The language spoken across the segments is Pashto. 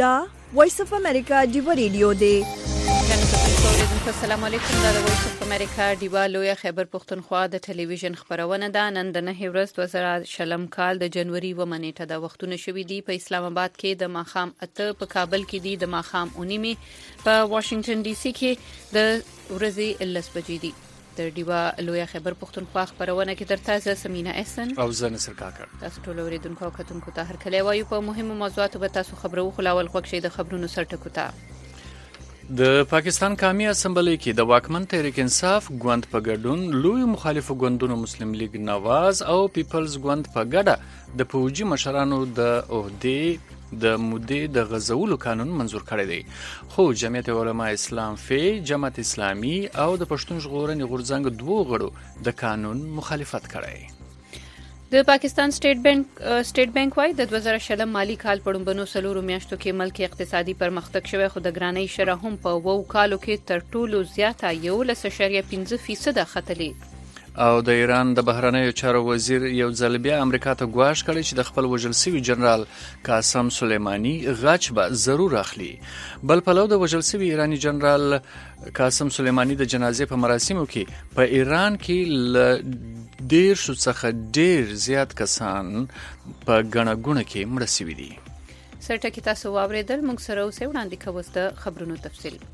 دا وایس اف امریکا ډیو ریډیو دی. السلام علیکم. دا د وایس اف امریکا ډیوا لویه خیبر پښتونخوا د ټلویزیون خبرونه ده. نن د 9 ورځ 2020 کال د جنوري و منېټه د وختونه شوې دي. په اسلام آباد کې د ماخام 8 په کابل کې دي د ماخام 9 په واشنگټن ډي سي کې د ورځې 10 بجې دي. د ډیوا لویه خیبر پښتونخوا خبرونه کې درته زه سمینا احسن او زه نصر کاکړ تاسو ټول اوریدونکو او کتونکو ته هر کله وایو په مهمو موضوعاتو به تاسو خبرو خلاول خوښ شي. د خبرونو سرټکو ته د پاکستان قومي اسمبلی کې د واکمن تحریک انصاف ګوند په ګډون لوی مخالفو ګوندونو مسلم لیگ نواز او پیپلز ګوند په ګډه د فوجي مشرانو د عہدې د مودې د غزولو قانون منزور کړی دی. خو جمعیت علماء اسلام فی جماعت اسلامی او د پښتون ژغورنې غورځنګ دوه غړو د قانون مخالفت کړی. د پاکستان سټیټ بانک وايي د 2020 مالی کال په لومړنیو څلورو میاشتو کې ملک اقتصادي پرمختګ شوی، خو د ګرانۍ شرح هم په 2 کالو کې تر ټولو زیاته 11.5% ختلې. او د ایران د بهرنیو چارو وزیر یو ځل بیا امریکا ته ګواښ کړی چې د خپل وژل شوي جنرال قاسم سلیمانی غچ به ضرور اخلي. بل پلو د وژل شوي ایرانی جنرال قاسم سلیمانی د جنازې په مراسمو کې په ایران کې ل ډیر شو څخه ډیر زیات کسان په غڼه غونه کې مړه شوي دي. سرټکی تاسو واوریدل. موږ سره اوسه وړاندې کوو د خبرونو تفصیل.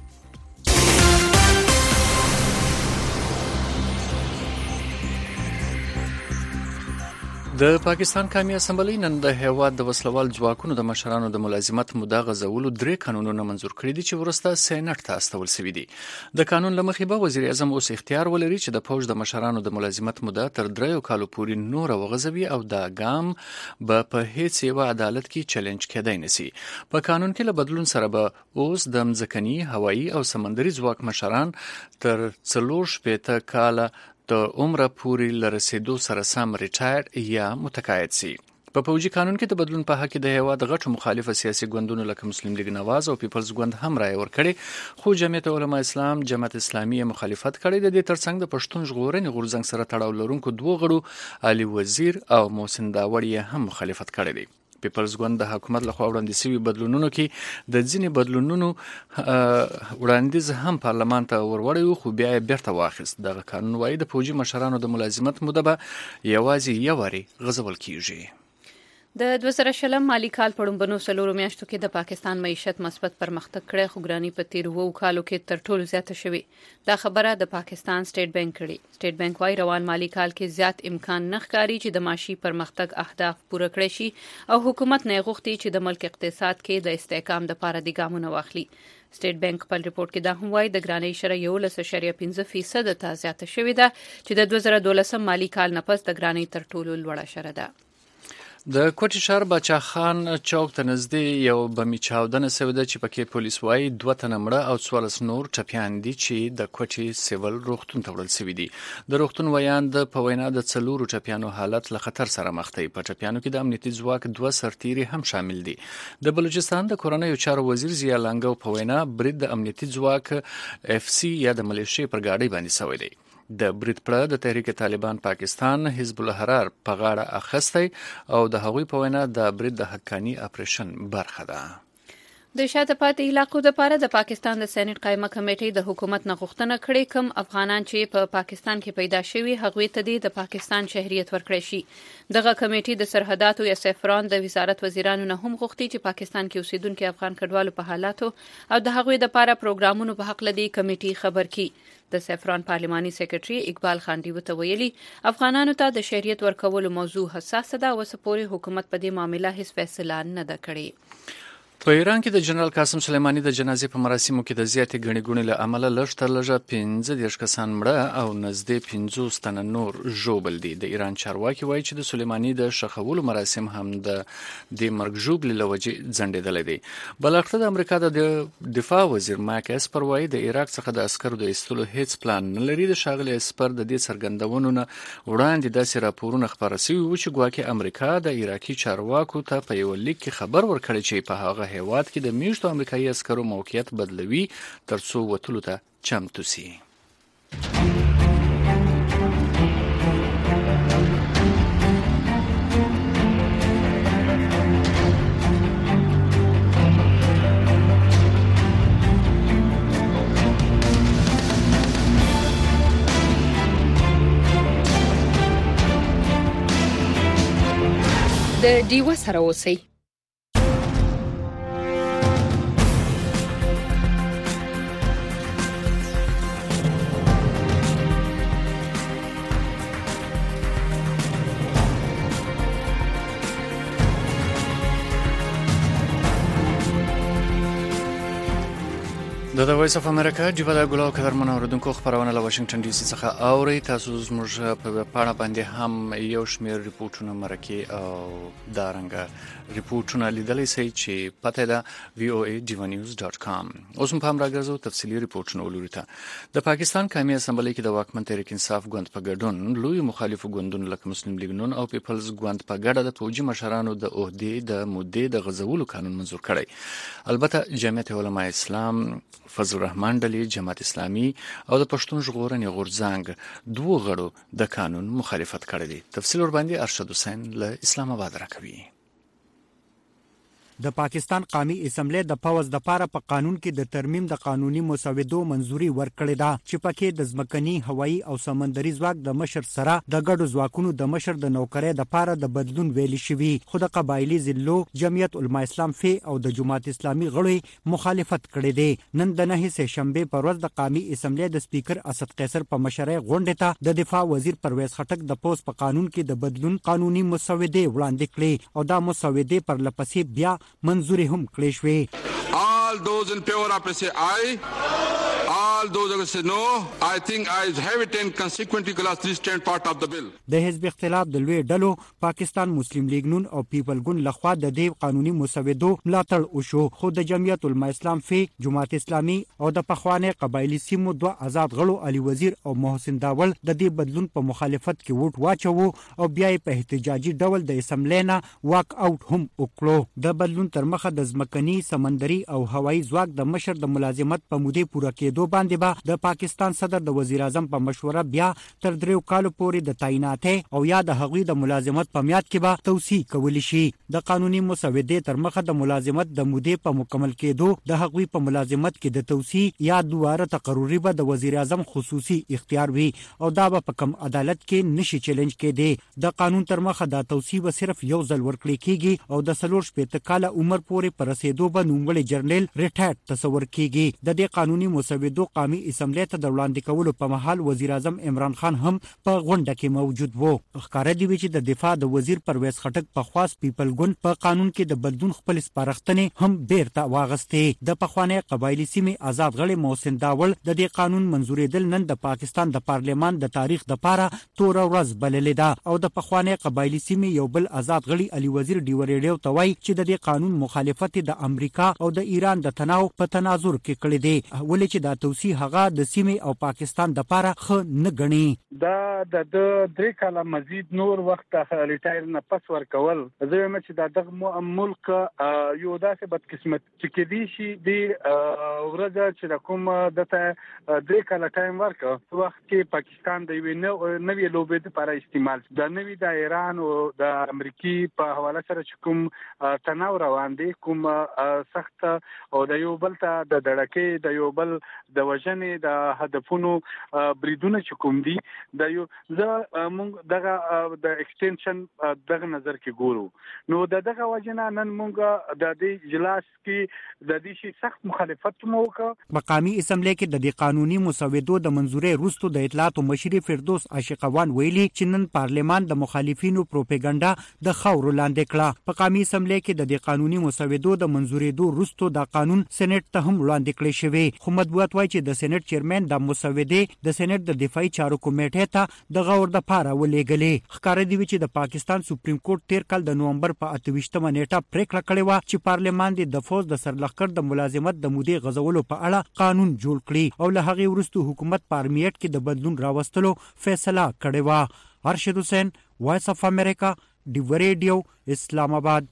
د پاکستان قومي اسمبلی نن د هیواد د وسلوال ځواکونو د مشرانو د ملازمت موده غزولو 3 قانونونه منزور کړي دي چې ورسته سېنات ته استول شوي دي. د قانون لمخې به وزیر اعظم اوس اختیار ولري چې د فوج د مشرانو د ملازمت موده تر 3 کالو پورې نور وغځوي او دا ګام به په هیڅ یو عدالت کې چیلنج کېدای نشي. په قانون کې له بدلون سره به اوس د مځکني، هوایي او سمندري ځواک مشران تر 4 کاله د عمر پورې لرسېدو سره سم ریټایر یا متقاعد شي. په فوجي قانون کې د بدلون په حق د هیواد غټو مخالفه سیاسي ګوندونو لکه مسلم لیگ نواز او پیپلز ګوند هم رائے ورکړي، خو جمعیت علماء اسلام جماعت اسلامی مخالفت کړي. د دې ترڅنګ د پښتون ژغورنې غورځنګ سره تړاو لرونکو 2 غړو علي وزیر او محسن داوړي هم مخالفت کړي دي. پیپلز ګوند د حکومت لخوا وړاندې شوي بدلونونو کې د ځینې بدلونونو وړاندیز هم پارلمان ته وروړی، خو بیا یې بیرته واخیست. دغه قانون وايي د فوجي مشرانو د ملازمت موده به یوازې یو واري غځول کیږي. د 2020 مالی کال په لومړنیو څلورو میاشتو کې د پاکستان معیشت مثبت پرمختګ کړی، خو ګرانۍ په تیر 2 کالو کې تر ټولو زیاته شوې. دا خبره د پاکستان سټیټ بانک کړي. سټیټ بانک وايي روان مالی کال کې زیات امکان نه ښکاري چې د معاشي پرمختګ اهداف پوره کړي شي او حکومت نه غوښتي چې د ملک اقتصاد کې د استحکام لپاره د ګامونو واخلي. سټیټ بانک په ریپورت کې دا هم وايي د ګرانۍ شرح 11.5% ته زیاته شوې ده چې د 2012 مالی کال نه پس د ګرانۍ تر ټولو لوړه شرح ده. د کوټي شهر باچا خان چوک ته نږدې یو بمي چاودنه شوې ده چې پکې پولیس وايي 2 تنه مړه او 14 نور ټپیان دي چې د کوټي سیول روغتون ته وړل شوي دي. د روغتون ویاند په وینا د 4 ټپیانو حالت له خطر سره مخ دی. په ټپیانو کې د امنیتي ځواک 2 سرتیري هم شامل دي. د بلوچستان د کورنیو چارو وزیر ضیا لنګو په وینا برید د امنیتي ځواک اف سی یا د ملیشیا پر ګاډي باندې شوی دی. د برید پړه د تحریک طالبان پاکستان حزب الحرار په غاړه اخیستی او د هغوی په وینا د برید د حقاني اپریشن برخه ده. د شاته پاتې علاقو لپاره د پاکستان د سېنات قائمه کمیټې د حکومت نه غوښتنه کړې کوم افغانان چې په پاکستان کې پیدا شوي هغوی ته د پاکستان شهریت ورکړي شي. دغه کمیټې د سرحداتو یا سفران د وزارت وزیرانو نه هم غوښتي چې پاکستان کې اوسیدونکو افغان کډوالو په حالاتو او د هغوی لپاره پروګرامونو په حق لدی کمیټې خبر کړي. د سفران پارلماني سیکریټري اقبال خان دیو ته ویلي افغانانو ته د شهریت ورکولو موضوع حساسه ده او سپوري حکومت په دې معاملې هیڅ فیصله نه ده کړې. په ایران کې د جنرال قاسم سلیمانی د جنازې په مراسمو کې د زیاتې ګڼې ګوڼې له امله لږ تر لږه 15 کسان مړه او نږدې 50 تنه نور ژوبل دي. د ایران چارواکي وایي چې د سلیمانی د ښخولو مراسم هم د مرګ ژوبلې له وجې ځنډېدلی دی. بل اړخ د امریکا د دفاع وزیر مایک اسپر وایي د عراق څخه د عسکرو د ایستلو هیڅ پلان نه لري. د ښاغلي اسپر د دې څرګندونو نه وړاندې داسې راپورونه خپاره شوي وو چې ګواکې امریکا د عراقي چارواکو ته په یو لیک کې خبر ورکړی چې په هغه هیواد کې د میشتو امریکایي عسکرو موقعیت بدلوي ترڅو وتلو ته چمتو شي. د ډیوه سره اوسئ. د وایس اف امریکا ډیوه د ګلو قدرمن اوردونکو خبرونه له واشنگټن ډي سي څخه اوري. تاسو زموږ په پاڼه باندې هم یو شمېر ریپورتونه مرکه او دارنګ ریپورتونه لیدلای شئ چې پته ده voanews.com. اوس هم راګرځو تفصیلی ریپورتونه ولوري ته. د پاکستان قومي اسمبلی کې د واکمن تحریک انصاف ګوند په ګډون لوی مخالفو ګوندونو لکه مسلم لیگ نون او پیپلز ګوند په ګډه د فوجي مشرانو د عہدې د مودې د غزولو قانون منزور کړی. البته جمعیت علماء اسلام، فضل الرحمن ډلې، جماعت اسلامي او د پښتون ژغورنې غورځنګ دوه غړو د قانون مخالفت کړی دی. تفصیل ور باندې ارشد حسین له اسلام آباد راکوي. د پاکستان قومي اسمبلی د پوز د پاره په قانون کې د ترمیم د قانوني مسودو منزوري ورکړې ده چې پکې د ځمکني، هوایي او سمندري ځواک د مشر سره د ګډو ځواکونو د مشر د نوکرۍ د پاره د بدلون ویل شوی. خو د قبایلی ضلعو، جمعیت علماء اسلام فی او د جماعت اسلامي غړي مخالفت کړي دي. نن د 9 سپټمبر پر ورځ د قومي اسمبلی د سپیکر اسد قیصر په مشرۍ غونډه ته د دفاع وزیر پرویز خټک د پوز په قانون کې د بدلون قانوني مسودې وړاندې کړې او دا مسودې پر لپسې بیا منظوري هم کړې شوې. All those in favor of say aye. All those who say no, I think I have it and consequently class 3 stand part of the bill. د حزب اختلاف د لوی ډلو پاکستان مسلم لیگ نون او پیپل ګوند لخوا د دې قانوني مسودو ملاتړ وشو. خو د جمعیت علماء اسلام فی، جماعت اسلامي او د پخوانی قبایلی سیمو دوه آزاد غړو علي وزیر او محسن داول د دې بدلون په مخالفت کې ووټ واچو او بیا په احتجاجي ډول د اسمبلی نه واک اوټ هم وکړو. د بدلون تر مخه د ځمکني، سمندري او هوایي ځواک د مشر د ملازمت په مودې پوره کېدو باندې به د پاکستان صدر د وزیر اعظم په مشوره بیا تر 3 کالو پورې د تعیناتې او یا د هغوی د ملازمت په میاد کې به توسیع کولی شي. د قانوني مسودې تر مخه د ملازمت د مودې په مکمل کېدو د هغوی په ملازمت کې د توسیع یا دواره تقرری به د وزیر اعظم خصوصي اختیار وي او دا به په کم عدالت کې نشي چیلنج کېدی. د قانون تر مخه د توسیع به صرف یو ځل ورکړي کېږي او د 40 کاله عمر پورې پر رسیدو به نوموړي جنرال ریټایرډ تصور کېږي. د دې قانوني مسودو قومي اسمبلی ته د وړاندې کولو په مهال وزیر اعظم عمران خان هم په غونډه کې موجود وو. ښکاره دی چې د دفاع د وزیر پرویز خټک په خواست پیپل ګوند په قانون کې د بدلون خپل سپارښتنې هم بیرته واغستې. د پخوانی قبایلی سیمې آزاد غړي محسن داول د دې قانون منزورېدل نن د پاکستان د پارلیمان د تاریخ د پاره تور ورځ بللې ده او د پخوانی قبایلی سیمې یو بل آزاد غړي علي وزیر ډیو ریډیو ته وایي چې د دې قانون مخالفت د امریکا او د ایران د تناو په تناظر کې کړی دی ولې چې دا توسیع هغه د سیمې او پاکستان د پاره خ نه غني. دا د 3 کاله مزید نور وخت ریټایر نه پس ورکول زه یم چې د ملک یو داسې بدقسمت چې کېدی شي د ورځ چې د کوم د 3 کاله ټایم ورکو وخت کې پاکستان د نوې لوبې لپاره استعمال د نوې د ایران او د امریکای په حواله سره چې کوم تناو روان دي، کوم سخت او د یو بل ته د دړکې د یو بل د وژنې د هدفونو بریدونه چې کوم دي د یو موږ دغه د ایکستنشن دغه نظر کې ګورو. نو دغه وجنه نن موږ د دې اجلاس کې د دې شي سخت مخالفت مو وکړ. مقامی اسمبلی کې د دې قانوني مسودو د منزوري وروسته د اطلاعات مشر فردوس عاشقوان ویلي چې نن پارلمان د مخالفینو پروپاګاندا د خاور لاندې کړه. په قومي اسمبلی کې د دې قانوني مسودو د منزورېدو وروسته د قانون سېنات ته هم وړاندې کړی شوی. خو مطبوعات وایي چې د سېنات چیرمن د مسودې د سېنات د دفاعي چارو کمیټې ته د غور د پاره ولېګلې. ښکاره دی چې د پاکستان سپریم کورټ 13 کال د نومبر په 28مه نیټه پریکړه کړې و چې پارلمان د فوج د سرلښکر د ملازمت د مودې غزولو په اړه قانون جوړ کړي او له هغې وروسته حکومت پارلیمنت کې د بدلون راوستلو فیصله کړې و. ارشد حسین، وایس اف امریکا، ډیو ریډیو، اسلام آباد.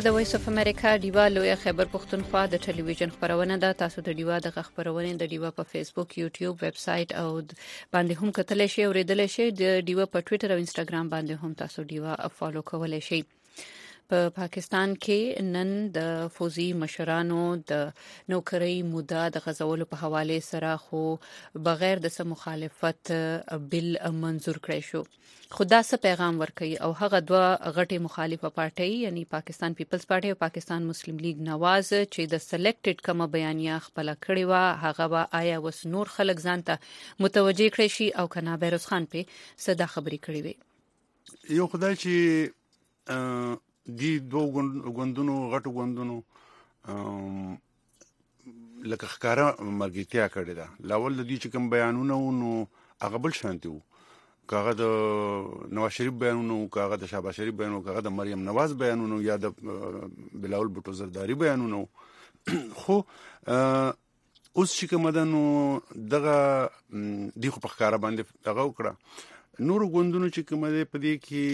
د وایس اف امریکا ډیوا لوی خیبر پښتونخوا د ټلویزیون خبرونه ده. تاسو د ډیوا د خبرونه د ډیوا په فیسبوک، یوټیوب، ویب سټ او باندې هم کتلی شئ او ریډل شئ. د ډیوا په ټوئیټر او انستګرام باندې هم تاسو ډیوا فالو کولای شئ. په پاکستان کې نن د فوزي مشرانو د نوکری موده د غزولو په حواله سره خو بغیر د مخالفت بل منظور کړی شو. خدا څه پیغام ورکړي او هغه دوه غټي مخالفه پارټي یعنی پاکستان پیپلز پارټي او پاکستان مسلم لیگ نواز چې د سلیکټډ کومه بیانیه خپل کړی و هغه به آیا وس نور خلک ځانته متوجي کړي شي او کنا بیروز خان په صدا خبري کړی وي. یو خدای چې دی دوه غوندونو غټو غوندونو لکه ښکارا مرګتیا کړی دا لاول د دې چې کوم بیانونه نو هغه بل شانتي وو، کاغه د نواز شریف بیانونو، کاغه د شهباز شریف بیانونو، کاغه د مریم نواز بیانونو یا د بلاول بوټو زرداری بیانونو. خو اوس چې کوم دنو دغه دی خو په ښکارا باندې دغه وکړه. نور غوندونو چې کوم دی په دې کې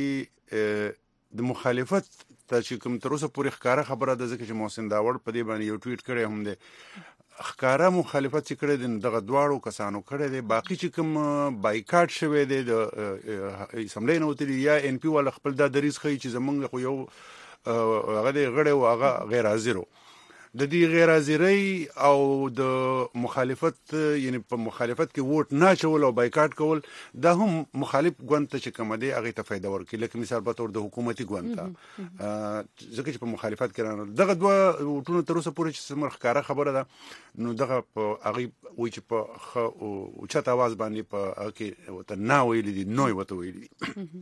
د مخالفت ته چې کوم تر اوسه پورې ښکارا خبره ده، ځکه چې محسن داوړ په دې باندې یو ټویټ کړی هم دی. ښکارا مخالفت چې کړی دی دغه دواړو کسانو کړی دی. باقي چې کوم بایکاټ شوی دی د اسمبلی نه وتلی یا ان پی ول خپل دا دریز خي چې زمونږ خو یو هغه دی غړی او هغه غیر حاضر د دې غیر حاضری او د مخالفت یعنی په مخالفت کې ووټ نه چول او بایکاټ کول دا هم مخالف ګوند ته چې کوم دی هغه ته فائدہ ورکړي. لکه مثال په تور د حکومتي ګوند ته ځکه چې په مخالفت کې رانه دغه دوه وټونو تر اوسه پورې چې سمر ښکارا خبره ده نو دغه په هغه وای چې په او چت आवाज باندې په کې وته نه ویل دي نو وته ویل دي.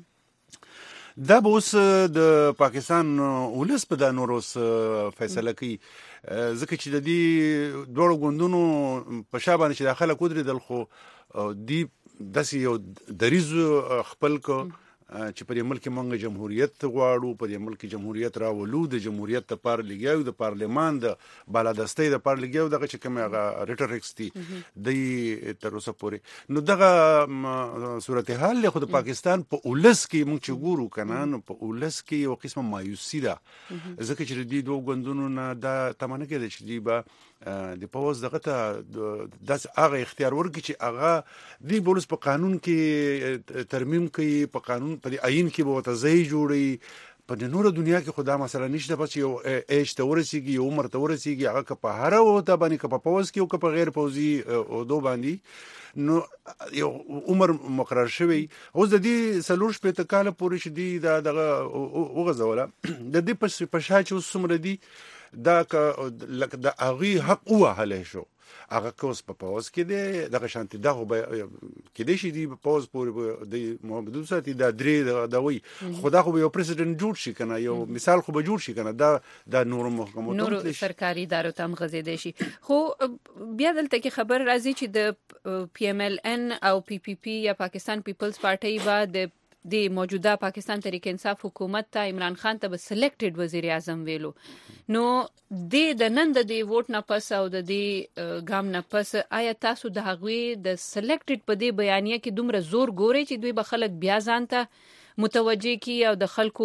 دا به اوس د پاکستان ولس په دا نوروس فیصله کوي، ځکه چې د دې دوړو غوندونو په شابه چې داخله کودري خو دی داسې یو دریز خپل کو چې په دې ملک مونږ جمهوریت غواړو، په دې ملک جمهوریت راولو، د جمهوریت لپاره لګیاو، د پارلمان د بالادستۍ لپاره لګیاو، دغه چې کوم هغه ریټریکس دي د تر اوسه پورې. نو دغه صورتحال له خود پاکستان په اولس کې مونږ چې ګورو کنه نو په اولس کې یو قسمه مایوسی ده، ځکه چې د دوه غوندونو نه دا تمنه کې چې دی به د پوز دغه ته داس هغه اختیار ورکړي چې هغه دی بولس په قانون کې ترمیم کوي، په قانون په آئین کې به وتځي جوړي. په نور دنیا کې خدا مثلا نشته بس یو ایج ته ورسیږي، یو عمر ته ورسیږي، هغه که په هر وته باندې که په پوز کې او که په غیر پوزي او دو باندې نو یو عمر مقرر شوی. اوس د دې سلور شپې ته کال پورې شدي دا دغه وغځوله د دې په شا چې وسمره دي دا لکه د اغي حق وهله شو هغه کوس په پاوز کې دی دغه شانتي دغه کې دی شي دی په پاوز پورې د محمد ساتي دا درې دا وی خدا خو یو پریزیدنت جوړ شي کنه، یو مثال خو به جوړ شي کنه، دا نور محکمو نور سرکاري ادارو ته مغزیدي شي. خو بیا دلته کې خبر راځي چې د پی ام ال ان او پی پی پی یا پاکستان پیپلز پارټي بعد د موجوده پاکستان تحریک انصاف حکومت ته عمران خان ته به سلیکټډ وزیر اعظم ویلو. نو د نن د ووټ نه پس او د ګام نه پس آیا تاسو د هغوی د سلیکټډ په دې بیانیه کې دومره زور ګوري چې دوی به خلک بیا ځانته متوجي کی او د خلکو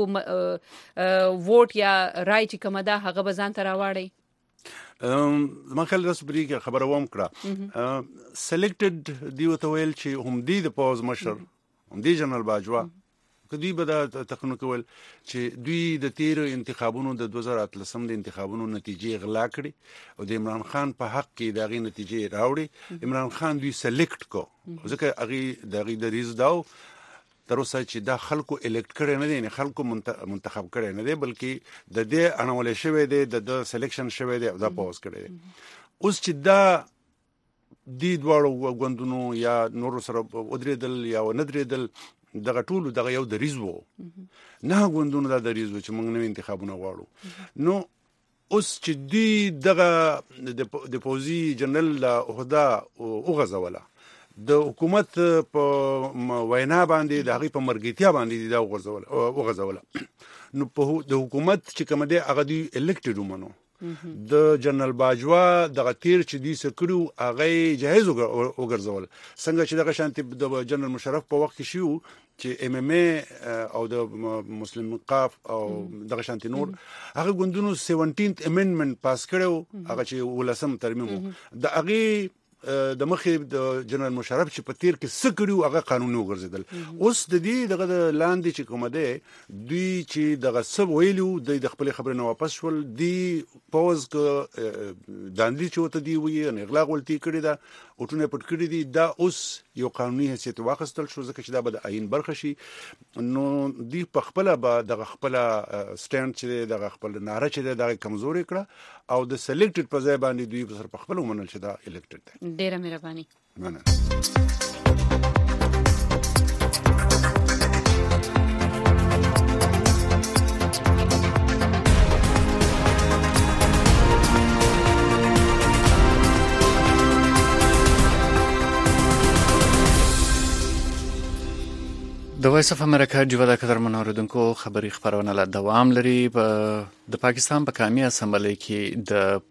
ووټ یا رای چې کومه ده هغه به ځانته راوړي؟ ما خل رس بری کې خبره ووم کړه سلیکټډ دی وته ویل چې هم دی د پاوز مشر هم دی جنرال باجوا کدی به دا تخنو کول چې دوی د تیر انتخابونو د 2013 د انتخابونو نتیجې غلا کړي او د عمران خان په حق کې دغه نتیجې راوړي. عمران خان دوی سلیکټ کو ځکه هغه دغه د ریز داو تر اوسه چې دا خلکو الیکټ کړي نه دي، نه خلکو منتخب کړي نه دي، بلکې د دې انولې شوی دی د سلیکشن شوی دی دا پاوز کړي. اوس چې دا دی دواړو غوندونو یا نور سره ودرېدل یا ندرېدل دغه ټول دغه یو د ریزو نه غوندونو دا د ریزو چې موږ نو انتخابونه غواړو. نو اوس چې دی دغه د پوزي جنرال عہده وغځوله د حکومت په وینا باندې د هغه په مرګتیا باندې دا وغځوله نو په د حکومت چې کوم دی هغه دی الیکټډ ومنو د جنرال باجوا د تیر چې دی سکړو هغه جهیز وګرځول څنګه چې دغه شانتي د جنرال مشرف په وخت کې شو چې ام ام ای او د مسلم قاف او دغه شانتي نور هغه ګوندونو 17th امندمنت پاس کړو هغه چې ولسم ترمیم د هغه د مخې د جنرال مشرف چې په تیر کې سکړو هغه قانوني وګرځیدل اوس د دې دغه لاندې چې کومه ده دوی چې دغه سب ویلو د خپل خبرې نه واپس شول دی پوز ک داندې چې وته دی وی نه اغلاق ولتي کړی دا اوټونه پټ کړی دي دا اوس یو قانوني حیثیت واخستل شو ځکه چې دا به د آئین برخه شي نو دی په خپل به د خپل سټاند چې د خپل ناره چې د کمزوري کړه او د سلیکټډ په ځای باندې دوی په خپل ومنل چې دا الیکټډ دی ډیره مهرباني د وایس اف امریکا جوړه د قدرمن اوریدونکو خبري خبرونه لا دوام لري د پاکستان په قومي اسمبلی کې د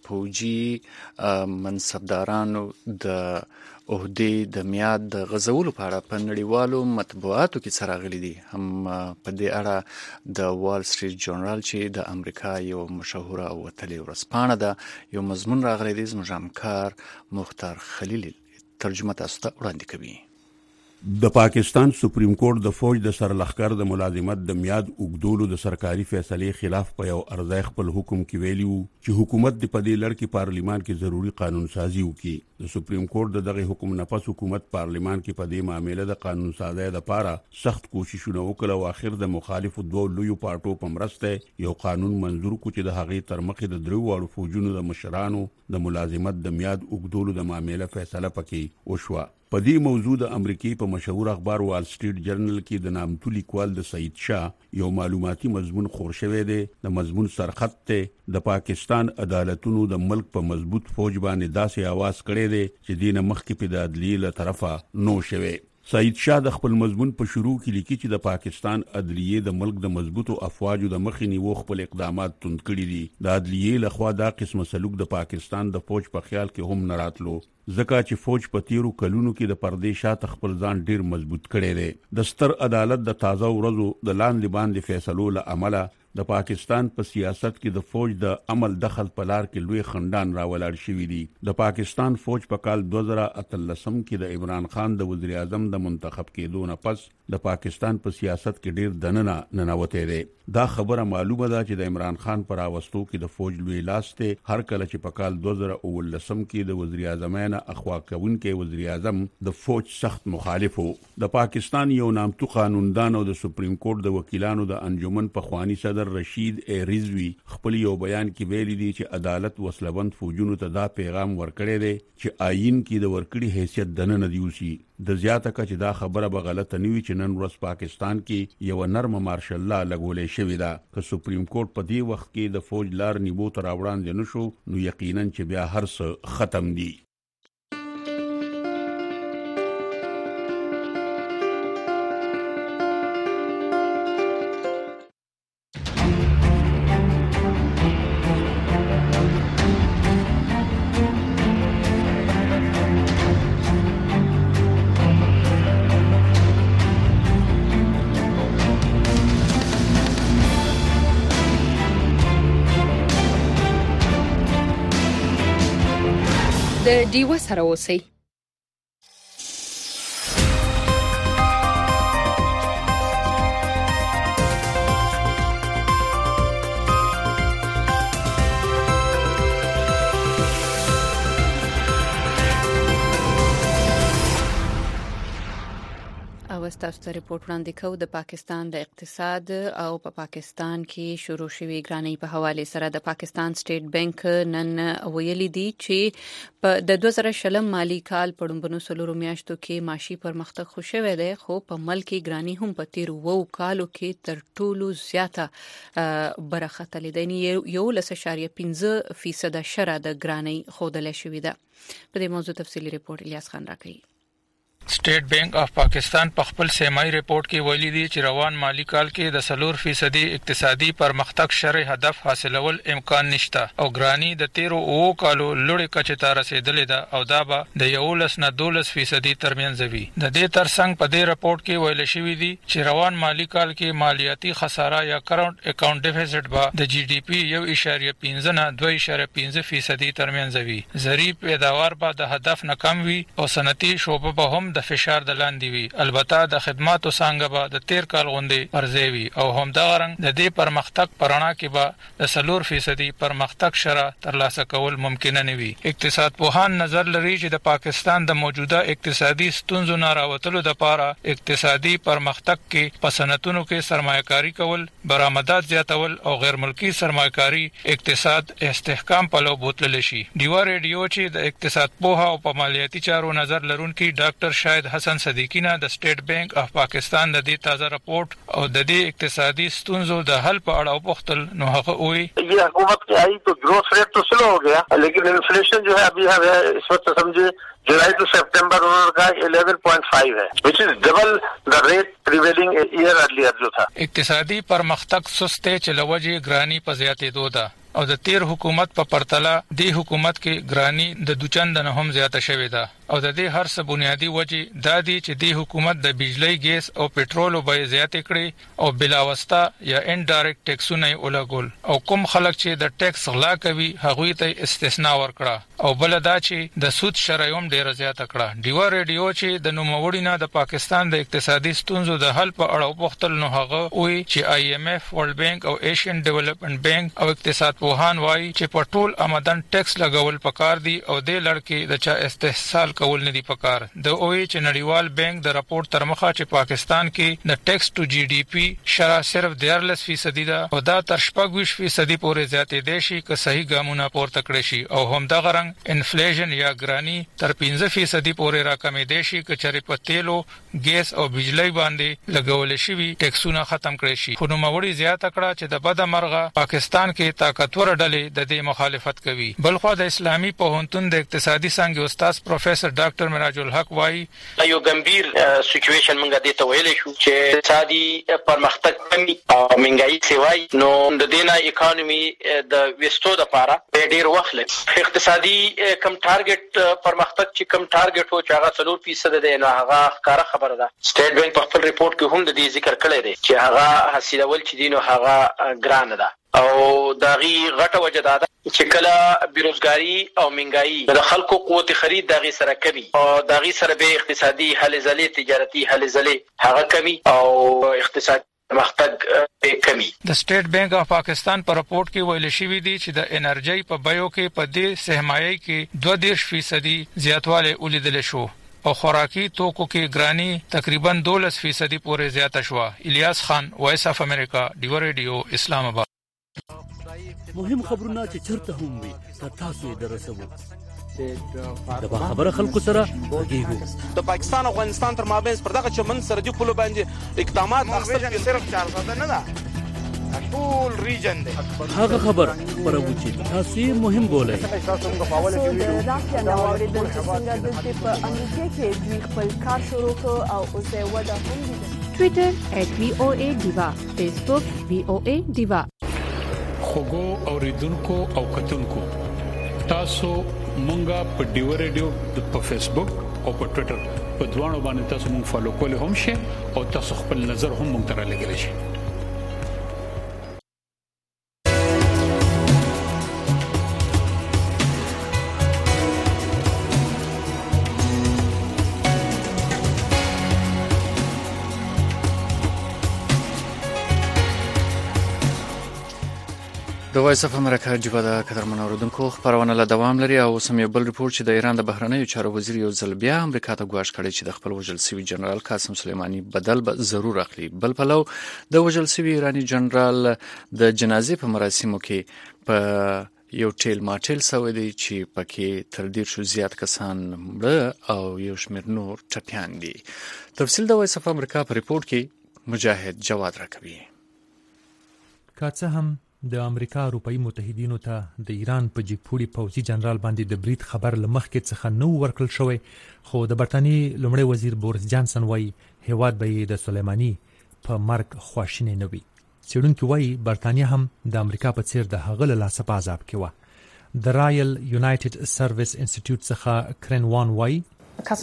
فوجي منصبدارانو د عہدې د میاد د غزولو په اړه په نړیوالو مطبوعاتو کې څرګندلي دي هم په دې اړه د وال سټریټ جورنال چې د امریکا یو مشهور او وتلې ورځپاڼه ده یو مضمون راغلی دی زموږ همکار مختار خلیل ترجمه تاسو ته وړاندې کوي د پاکستان سپریم کورټ د فوج د سرلښکر د ملازمت د میاد اوږدولو د سرکاري فیصلې خلاف په یو ارزای خپل حکم کې ویلیو چې حکومت د پدې لړ کې پارلیمان کې ضروری قانون سازي وکړي د سپریم کورټ دغه حکم نه پس حکومت پارلیمان کې په دې معاملې د قانون سازي لپاره سخت کوششونه وکړ او اخر د مخالفو دوه لویو پارټو په مرسته یو قانون منظور کړ چې د هغې تر مخې د درو واړو فوجونو د مشرانو د ملازمت د میاد اوږدولو د معاملې فیصله پکې وشوه په دې موضوع د امریکای په مشهور اخبار وال سټریټ جرنل کې د نامتو لیکوال د سعید شاه یو معلوماتي مضمون خور شوی دی د مضمون سرخط ته د پاکستان عدالتونو د ملک په مضبوط فوج باندې داسې आवाज کړی دی چې دینه مخکې په د عدلیې له طرفه نو شوی سعید شاه د خپل مضمون په شروع کې لیکي چې د پاکستان عدلیې د ملک د مضبوطو افواجو د مخې نیو خپل اقدامات توند کړي دي د عدلیې لخوا دا قسمه سلوک د پاکستان د فوج په خیال کې هم نه راتلو ځکه چې فوج په تیرو کلونو کې د پردې شاته خپل ځان ډیر مضبوط کړي دي د ستر عدالت د تازه ورځو د لاندې باندې فیصلو له عمله د پاکستان په سیاست کې د فوج د عمل دخل په لار کې لوی خندان راولاړ شوی دی د پاکستان فوج په کال 2013 کې د عمران خان د وزیر اعظم د منتخب کېدو نه پس د پاکستان په سیاست کې ډیر دننه ننوته دی دا خبره معلومه ده چې د عمران خان پر راوستو کې د فوج لوی لاس ته هر کله چې په کال 2019 کې د وزیر اعظم نه اخوا کوونکې وزیر اعظم د فوج سخت مخالف وو د پاکستان یو نامتو قانوندان او د سپریم کورټ د وکیلانو د انجمن په خوانی صدر رشید رضوی خپل یو بیان کې ویلي دي چې عدالت وسلبند فوجونو ته دا پیغام ورکړی دی چې آئین کې د ورکړي حیثیت دننه دیوسی د زیاته کچ دا خبره به غلطه نیوي چې نن ورځ پاکستان کې یو نرم مارشل لا لګولې شوې ده که سپریم کورټ په دې وخت کې د فوج لار نیبو تر وړاندې نشو نو یقینا چې بیا هر څه ختم دي د ډیوه سره اوسئ تاسو ته ریپورت وړاندې کوو د پاکستان د اقتصاد او په پاکستان کې شروع شوی ګرانۍ په حواله سره د پاکستان سټیټ بانک نن ویلي دی چې په د 2020 مالی کال په لومړنیو څلورو میاشتو کې معاشي پرمختګ خو شوی دی خو په ملک کې ګرانۍ هم په تیر وو کالو کې تر ټولو زیاته برخه تلیدنی 1.15% شره د ګرانۍ خوده لشي ده په دې موضوع تفصیلی ریپورت الیاس خان راکړي سټیټ بانک اف پاکستان په خپل سیمایي ریپورت کې ویلي دی چې روان مالی کال کې د 4% اقتصادي پرمختګ شرعي هدف حاصلول امکان نشته او ګرانی د 13 کالو لوړې کچې ته رسیدلې ده او دا به د 11 نه 12% ترمنځ وي. د دې ترڅنګ په دې ریپورت کې ویل شوی دی چې روان مالی کال کې مالیاتي خساره یا کرنٹ اکاونټ ډیفیسټ به د جی ډي پی 1.15 نه 2.5% ترمنځ وي. زری پیداوار به د هدف نه کم وي او صنعتي شعبه به هم د فشار د لاندې وي. البته د خدماتو څنګه به د 13 کال غونډې ارزوي وي او هم دا رنګ د دې پرمختګ پرانا کې به د 4% پرمختګ شره ترلاسه کول ممکن نه وي. اقتصاد پوهان نظر لري چې د پاکستان د موجوده اقتصادي ستونزو نه راوتلو لپاره اقتصادي پرمختګ کې په صنعتونو کې سرمایه‌کاري کول، برآمدات زیاتول او غیر ملکی سرمایه‌کاري اقتصاد استحکام په لور بوتلل شي. دیوا ریډیو چې د اقتصاد پوها او په مالیاتي چارو نظر لرونکي ډاکټر شاهد حسن صدیقی نه د سټیټ بانک اف پاکستان د دې تازه راپورټ او د دې اقتصادي ستونزو د حل په اړه وپوښتل نو هغه وایي یہ حکومت کی آئی تو گروتھ ریٹ تو سلو ہو گیا لیکن انفلیشن جو ہے ابھی ہے اس وقت سمجھے جولائی ٹو سپٹمبر انہوں کا 11.5 ہے which is double the rate prevailing year earlier جو تھا. اقتصادي پرمختګ سسته چلوجي ګرانی په زیاتېدو ده او د تیر حکومت په پرتله د حکومت کې ګرانی د دوچند نه هم زیاته شوې ده او د دې هر څه بنیادی وجه دا دی چې د حکومت د بجلی ګیس او پټرول به زیاتې کړي او بلاواسطه یا انډایرکټ ټیکسونه ولګول او کوم خلک چې د ټیکس غلا کوي هغه ته استثناء ورکړه او بل دا چې د سود شرایم ډیره زیاته کړه. دیوا ریډیو چې د نوموړي نه د پاکستان د اقتصادي ستونزو د حل په اړه وپوښتل نو هغه وایي چې آی ایم ایف، ورلد بانک او ایشین ډیولپمنٹ بانک او اقتصاد پوهان وایي چې په ټول آمدن ټیکس لګول پکار دي او د لړکې د چا استحصال کول نه دي پکار. د اوې چې نړیوال بانک د راپورټ تر مخه چې پاکستان کې د ټیکس ټو جی ډي پی شرح صرف 14% ده او دا تر 20% پورې زیاتې دي شي که صحیح ګامونه پورته کړی شي او هم د غرنګ انفلیشن یا ګرانی تر 15% پورې راکمې دي شي که چېرې په تیلو، ګیس او بجلی باندې لګول شي ټیکسونه ختم کړي شي. خو نوموړي زیاته کړه چې د بده مرغه پاکستان کې طاقتور ډلې د دې مخالفت کوي. بلخو د اسلامي پوهنتون د اقتصادي څانګې استاد پروفیسور ډاکټر مراج الحق وایي یو ګمبیر سچويشن موږ د ته ویل شو چې اقتصادي پرمختګ کمی او منګایي سیوای نو د دینه اکانومي د وستو د لپاره ډیر وخت لګي. اقتصادي کم ټارګټ پرمختګ چې کم ټارګټ و چې هغه 4% دی نو هغه ښکاره خبره ده. سټیټ بانک په خپل ریپورت کې هم د دې ذکر کړی دی چې هغه حاصلول چې دینو هغه ګران ده او داغي غټه وجه ده چې کله بیروزګاری او منګایي د خلکو قوت خرید داغي سره کمی او داغي سره به اقتصادي هلې ځلې تجارتي هلې ځلې هغه کمی او اقتصادي مختګ کمی. د سټیټ بانک اف پاکستان په راپورټ کې ویل شوی دی چې د انرژي په بیو کې په دې سهمایي کې 22% زیاتوالی ولیدل شو او خوراکي توکو کې ګرانی تقریبا 12% پورې زیاته شو. الیاس خان، وایس اف امریکا، دیوا ریډیو، اسلام آباد. مهم خبرونه چې چرته هم وي تاسو یې درسوو د خبره خلکو سره غږیږو. د پاکستان او افغانستان تر مابین پر دغه چمن سرحدي پولو باندې اقدامات اخیستل صرف 400 نه ده ټول ریجن دی. هغه خبر پرو چې تاسو یې مهم بولئ. تاسو د رافیا نو اوریدل چې څنګه د په امریکا کې دوی خپل کار شروع کړ او اوس یې ودا هم دي. ټوئیټر @VOA_Diva، فیسبوک VOA Diva. خوګو اوریدونکو او کتونکو تاسو مونږه په ډیو ریډیو په فیسبوک او په ټوئیټر په دوانو باندې تاسو مونږ فالو کولای هم شئ او تاسو خپل نظر هم مونږ ته رالیږئ شئ. د وایس اف امریکا جبه د قدرمن اوریدونکو خبرونه له دوام لري او سم یو بل ریپورت چې د ایران د بهرنیو چارو وزیر یو ځل بیا امریکا ته غواړي کړي چې د خپل وژل سوي جنرال قاسم سلیمانی بدل به ضرور اخلي. بل پلو د وژل سوي ایرانی جنرال د جنازې په مراسمو کې په یو ټیل ماټیل سوي دي چې پکې تر ډیر شو زیات کسان مړه او یو شمېر نور ټپيان دي. تفصیل د وایس اف امریکا په ریپورت کې مجاهد جواد راکوي. که څه هم د امریکا اروپאי متحدینو ته د ایران په جګپوړي پوځي جنرال باندې د برید خبر لمخکې څخه نو ورکړل شوی، خو د برتانیې لومړی وزیر بورس جانسن وایي هیواد به د سلیمانی په مرګ خواشینی نه وي. څېړونکي وایي برتانیه هم د امریکا په څیر د هغه له لاسه په عذاب کې وه. د رایل یونایټډ سروس انسټیټیوټ څخه کرن وان وایي قاسم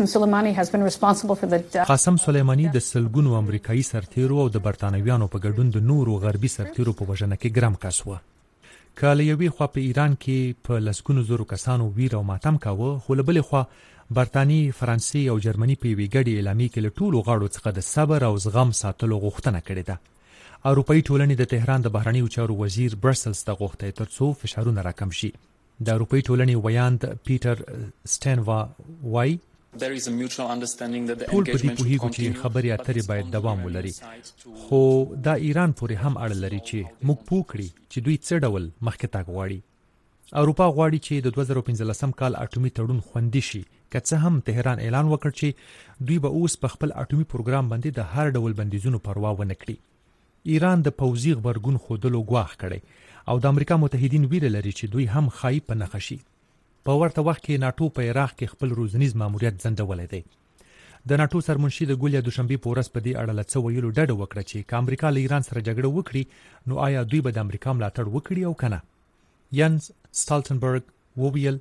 سلیمانی د سلګونو امریکایي سرتیرو او د برتانویانو په ګډون د نورو غربي سرتیرو په وژنه کې ګرم کس و. که له یوې خوا په ایران کې په لسګونو زرو کسانو ویر او ماتم کاوه، خو له بلې خوا برتانیې، فرانسې او جرمني په یوې ګډې اعلامیې کې له ټولو غاړو څخه د صبر او زغم ساتلو غوښتنه کړې ده. اروپאי ټولنې د تهران د بهرنیو چارو وزیر برسلز ته غوښتي ترڅو فشارونه راکم شي. د اروپאי ټولنې ویاند پیټر سټینوا وایي ټول په دې پوهیږو چې خبرې اترې باید دوام ولري، خو دا ایران پورې هم اړه لري چې موږ پوه کړي چې دوی څه ډول مخکې تګ غواړي. اروپا غواړي چې د 2015 کال اټومي تړون خوندي شي، که څه هم تهران اعلان وکړ چې دوی به اوس په خپل اټومي پروګرام باندې د هر ډول بندیزونو پروا ونه کړي. ایران د پوځي غبرګون ښودلو ګواښ کړی او د امریکا متحدین ویره لري چې دوی هم خایي په نښه شي. په ورته وخت کې ناټو په عراق کې خپل روزنیز ماموریت ځنډولی دی. د ناټو سرمنشي د ګولیا دوشنبې په ورځ په دې اړه له څه ویلو ډډه وکړه چې که امریکا له ایران سره جګړه وکړي نو آیا دوی به د امریکا ملاتړ وکړي او که نه. ینس سټالټنبرګ وویل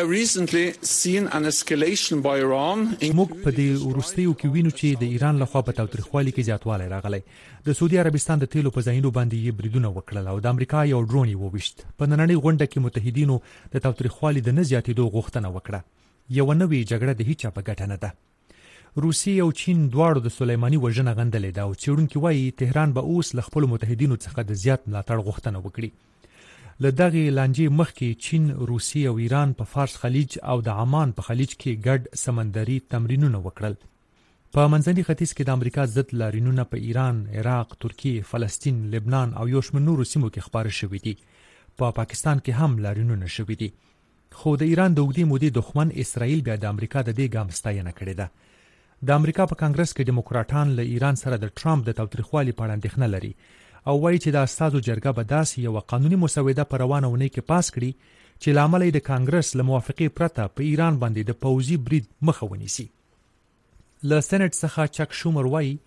موږ په دې وروستیو کې وینو چې د ایران لخوا په تاوتریخوالي کې زیاتوالی راغلی. د سعودي عربستان د تیلو په ځایونو باندې یې بریدونه وکړل او د امریکا یو ډرون یې وویشت. په نننۍ غونډه کې متحدینو د تاوتریخوالي د نه زیاتېدو غوښتنه وکړه. یوه نوې جګړه د هیچا په ګټه نه ده. روسیې او چین دواړو د سلیماني وژنه غندلې ده او څېړونکي وایي تهران به اوس له خپلو متحدینو څخه د زیات ملاتړ غوښتنه وکړي. له دغې لانجې مخکې چین، روسیې او ایران په فارس خلیج او د عمان په خلیج کې ګډ سمندري تمرینونه وکړل. په منځني ختیځ کې د امریکا ضد لاریونونه په ایران، عراق، ترکیې، فلسطین، لبنان او یو شمېر نورو سیمو کې خپاره شوي دي. په پاکستان کې هم لاریونونه شوي دي. خو د ایران د اوږدې مودې دښمن اسرائیل بیا د امریکا د دې ګام ستاینه کړې ده. د امریکا په کانګرس کې ډیموکراټان له ایران سره د ټرمپ د تاوتریخوالي په اړه اندېښنه لري او وایي چې د استازو جرګه به داسې یوه قانوني مسوده په روانه اونۍ کې پاس کړي چې له امله یې د کانګرس له موافقې پرته په ایران باندې د پوځي برید مخه ونیسي. له سېنټ څخه چک شومر وایي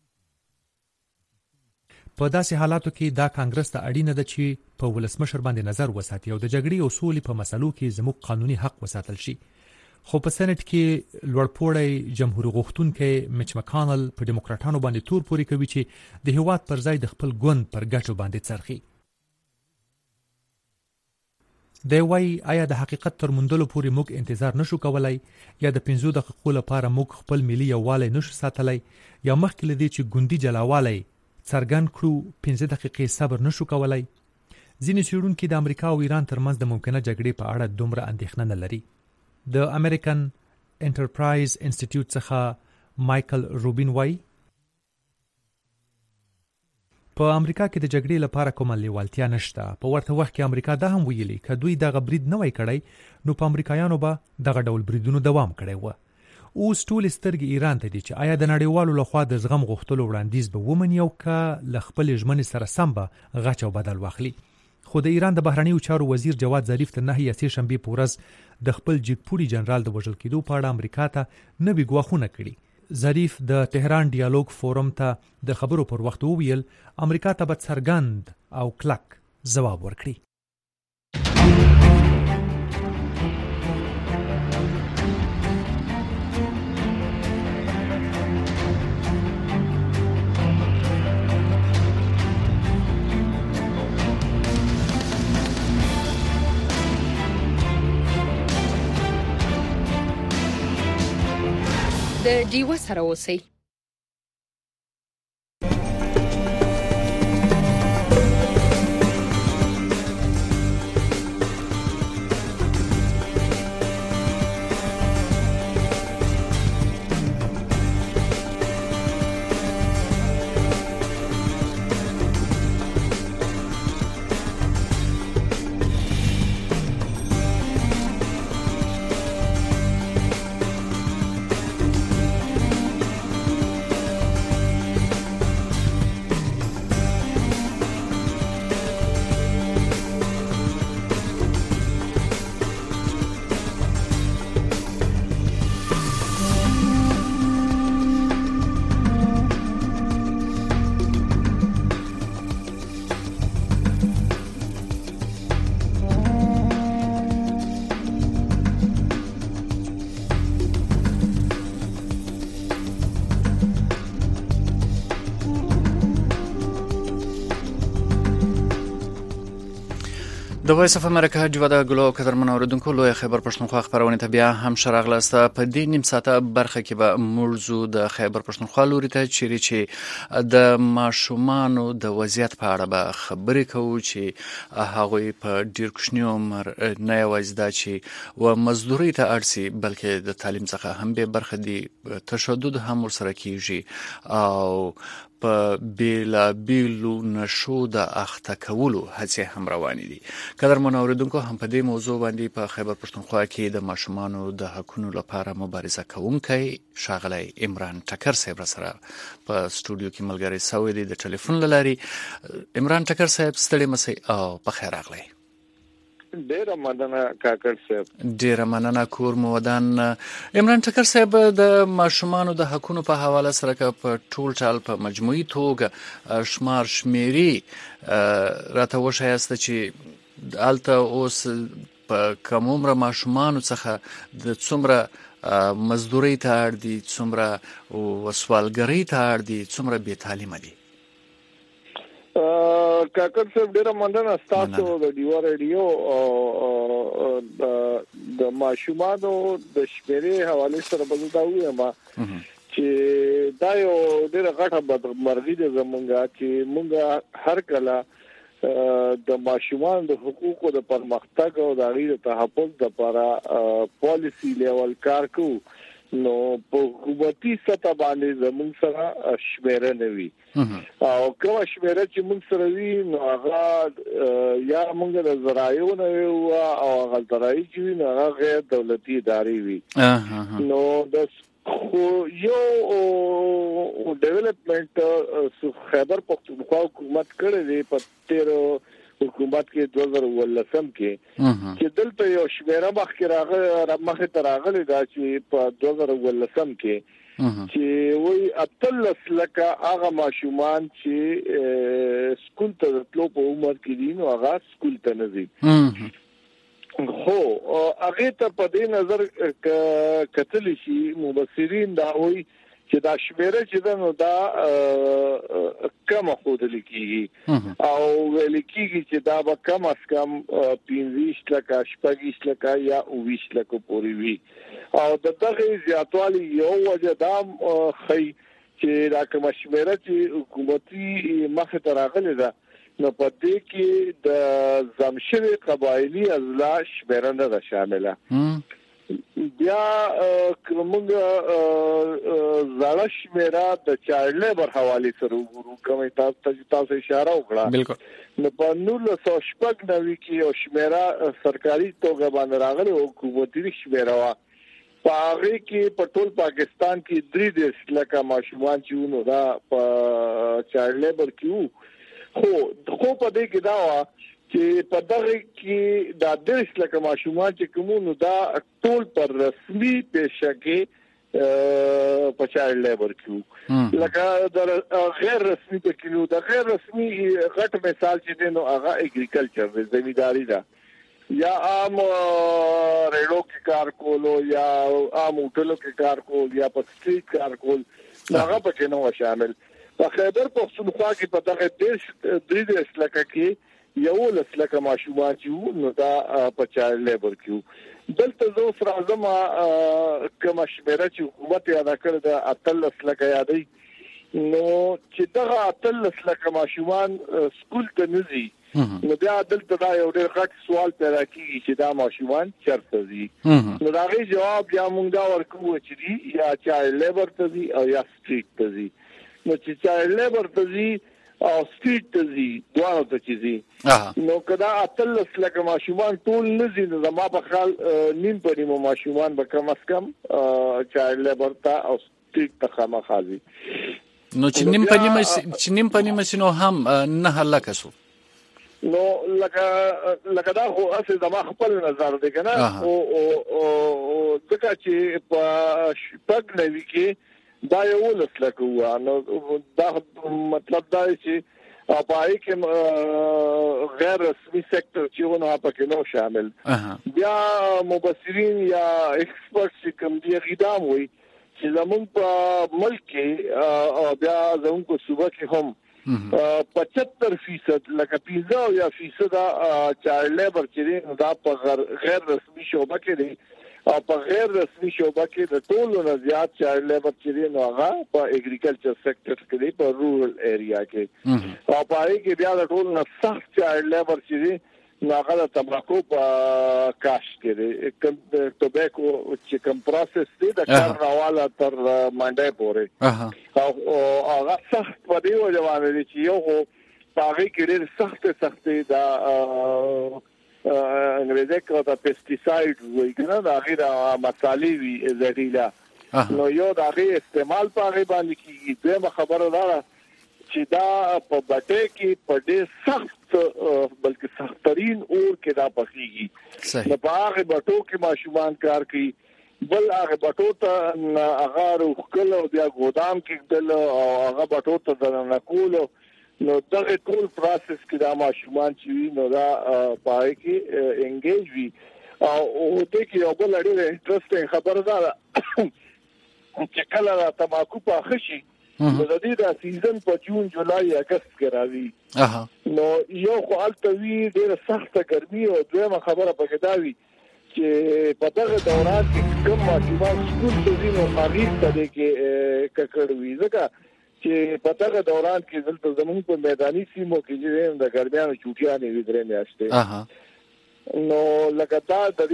په داسې حالاتو کې دا کانګرس ته اړینه ده چې په ولسمشر باندې نظر وساتي او د جګړې او سولې په مسلو کې زموږ قانوني حق وساتل شي. خو په سېنټ کې لوړپوړی جمهور غوښتونکی میچ مکانل په ډیموکراټانو باندې تور پورې کوي چې د هیواد پر ځای د خپل ګوند پر ګټو باندې څرخي. دی وایي آیا د حقیقت تر موندلو پورې موږ انتظار نشو کولای یا د 15 دقیقو لپاره موږ خپل ملي یووالی نشو ساتلی یا مخکې له دې چې ګوندي جلاوالی څرګند کړو 15 دقیقې صبر نشو کولای. ځینې څېړونکي د امریکا او ایران ترمنځ د ممکنه جګړې په اړه دومره اندېښنه نه لري. د امریکن انټرپرایز انسټیټیوټ څخه مایکل روبین وایي په امریکا کې د جګړې لپاره کومه لیوالتیا نشته. په ورته وخت کې امریکا دا هم ویلي که دوی دغه برید نه وای کړی نو په امریکایانو به دغه ډول بریدونو دوام کړی و. اوس ټولې سترګې ایران ته دي چې آیا د نړیوالو لخوا د زغم غوښتلو وړاندیز به ومني او که له خپلې ژمنې سره سم به غچ او بدل واخلي. خو د ایران د بهرنیو چارو وزیر جواد ظریف ته نهه یا سې شنبې په ورځ د خپل جګپوړي جنرال د وژل کېدو په اړه امریکا ته نوي ګواښونه کړي. ظریف د تهران ډیالوګ فورم ته د خبرو پر وخت وویل امریکا ته به څرګند او کلک ځواب ورکړي. د ډیوه سره اوسئ. د وایس اف امریکا جوړه غلو قدرمن اوریدونکو لوی خبر پښتونخوا خبرونه ته بیا هم شراغلسته په دې نیم ساعته برخه کې به موضوع د خبر پښتونخوا لوري ته چې د ماشومانو د وضعیت په اړه به خبرې کوو چې هغه په ډیر کوچنی عمر نه یوازې دا چې و مزدوري ته اړسي بلکې د تعلیم څخه هم به برخه دي تشدد هم ورسره کیږي او په بیلا بیلو نشو د اخته کولو هڅې هم روانې دي. قدرمن اوریدونکو هم په دې موضوع باندې په خیبر پښتونخوا کې د ماشومانو د حقوقو لپاره مبارزه کوونکی ښاغلی عمران ټکر صاحب سره په سټوډیو کې ملګری شوی دی د ټلیفون لاري. عمران ټکر صاحب ستړي مسئ او په خیر راغلی. ډیره مننه کاکړ صاحب. ډیره مننه کور مو ودان. عمران ټکر صاحب د ماشومانو د حقوقو په حواله سره په ټول ټال په مجموعي توګه شمار شمیري راته وشایسته چې الته اوس په کوم عمر ماشومانو څخه د څومره مزدوري ته اړ دي، څومره وسوالګرۍ ته اړ دي، څومره بې تعلیمه دي. کاکړ صاحب ډیره مننه تاسو د ډیو رادیو د ماشومانو د شمیرې حواله سره بلدا وایم چې دا یو ډیره غټه بدمرغي ده زمونږه چې مونږه هر کله د ماشومان د حقوقو د پرمختګ او د اړیو تحفظ لپاره پالیسی لیول کار کوو، نو په حکومتي سطح باندې زموږ سره شمیره نه وي او کوم شمیره چې موږ سره وي نو هغه یا موږ د زراعیو نه وي او هغه زراعي چې نو هغه غیر دولتي ادارې وي. نو د خو یو ډیولپمنٹ خیبر پختونخوا حکومت کړی دی په 13 حکومت کې 2018 کې چې دلته یو شمیره مخکې تراغلي دا چې په 2018 کې چې وی اتلس لکه هغه ماشومان چې سکول ته تلو په عمر کې دي نو هغه سکول ته نه ځي. خو هغه ته په دې نظر کتل شي مبصرین دا وی چې دا شمیره چې نو دا کم خود لیکيږي او لیکيږي چې دا به کم از کم 15 لکه 16 لکه یا 20 لکه پورې وي او د دغه زیاتوالي یو وجه دا خي چې دا کوم شمیره چې حکومتي مخه تراغله ده نو په دې کې د زمشري قبایلی اضلاع شمیره نه شامله. بیا کومه زړه شمیره د چایلډ لیبر حواله سره وګورو کومه تاسو اشاره وکړه نو په 1990 کې یو شمیره سرکاري توګه باندې راغله حکومتي شمیره وا پاره کې په ټول پاکستان کې 3 لکه ماشومان چې نو دا په چایلډ لیبر کې خو په دې کې دا وا چې په دغه کې د 10 لکه ماشومان چې کومو دا ټول پر رسمي پیشه کې په چایلډ لیبر کې لکه د غیر رسمي په کې د غیر رسمي غټ مثال چې دی نو هغه اګریکلچر زمینداری ده یا عام ریډو کې کار کولو یا عام هوټلو کې کار کول یا په سټریټ کار کول هغه پکې نو شامل. په خیبر پختونخوا کې په دغه 3 لکه کې یو لسلکه ماشومان چې نو دا په چایلډ لیبر کې دلته زو سره اعظم کوم شمیره چې حکومت ادا کړ د 13 لکه یادې نو چې دغه 13 لکه ماشومان سکول ته نه ځي نو بیا دلته دا یو ډېر غټ سوال پیدا کیږي چې دا ماشومان چیرته ځي. نو دا غي جواب یا مونږ دا ورکوو چې یا چایلډ لیبر ته ځي او یا سټریټ ته ځي. نو چې چایلډ لیبر ته ځي او سټریټ ته ځي دواړو ته چې ځي نو کدا 13 لکه ماشومان ټول نه ځي نو زما په خیال نیم پرې مو ماشومان به کم از کم چایلډ لیبر ته او سټریټ ته خامخا ځي. نو چې نیم پنیمه سينو هم نه لکه سو نو لکه دا خو اسه زما خپل نظر دی کنه او ځکه چې په شپږ نوي کې دا یو لسلکه و نو دا مطلب دا چې پای کې غیر رسمي سېکټر چې ونه پکې نو شامل بیا مبصرین یا ایکسپرټس چې کوم دی غیدام وي چې زموږ په ملک کې او بیا زموږ په صوبه کې هم 75% لکه 15% چایلډ لیبر چې دا په غیر رسمي شوبه کې دي او په غیر رسمي شوبه کې د ټولو نه زیات چایلډ لیبر چې نو هغه په اګریکلچر سېکټر کې دی په رورل ایریا کې او په هغه کې بیا د ټولو نه سخت چایلډ لیبر چې هغه د تمباکو په کاشت کې دی کوم ټوباکو چې کوم پروسس دی د کار راواله تر منډه پورې او هغه سخت په دی وجوانه دي چې یو په هغه کې ډېر سخت دا انګریزي کې دا پیسټیساید وایي کنه دا غیر مصالحې وی زهريله نو یو دا غي استعمال په هغه باندې کیږي دغه خبره ده چې دا په بټه کې په ډېر سخت بلکې سخترین اور کې دا پخېږي نو په هغه بټو کې ماشومان کار کوي بل هغه بټو ته هغه روخل او بیا ګودام کې دل او هغه بټو ته د نکول نو دغه ټول پروسس کې دا ماشومان چې نو دا پای کې انګیج وي او د کې یو بل اړین انټرېسټینګ خبره ده چې کله دا تماکو په خشي نو د دې د سیزن په جون جولای اگست کې راځي نو یو خو التوی ډیره سخته ګرمي او دویمه خبره پکې دا وي چې په دغه دوران کې کوم ماشومان سکول ته ځي نو خارج ته کې ککړوي ځکه چې په دغه دوران کې دلته زموږ په میداني سیمو کې د ګرمیانو چوټیانې وي درې میاشتې نو لکه دا د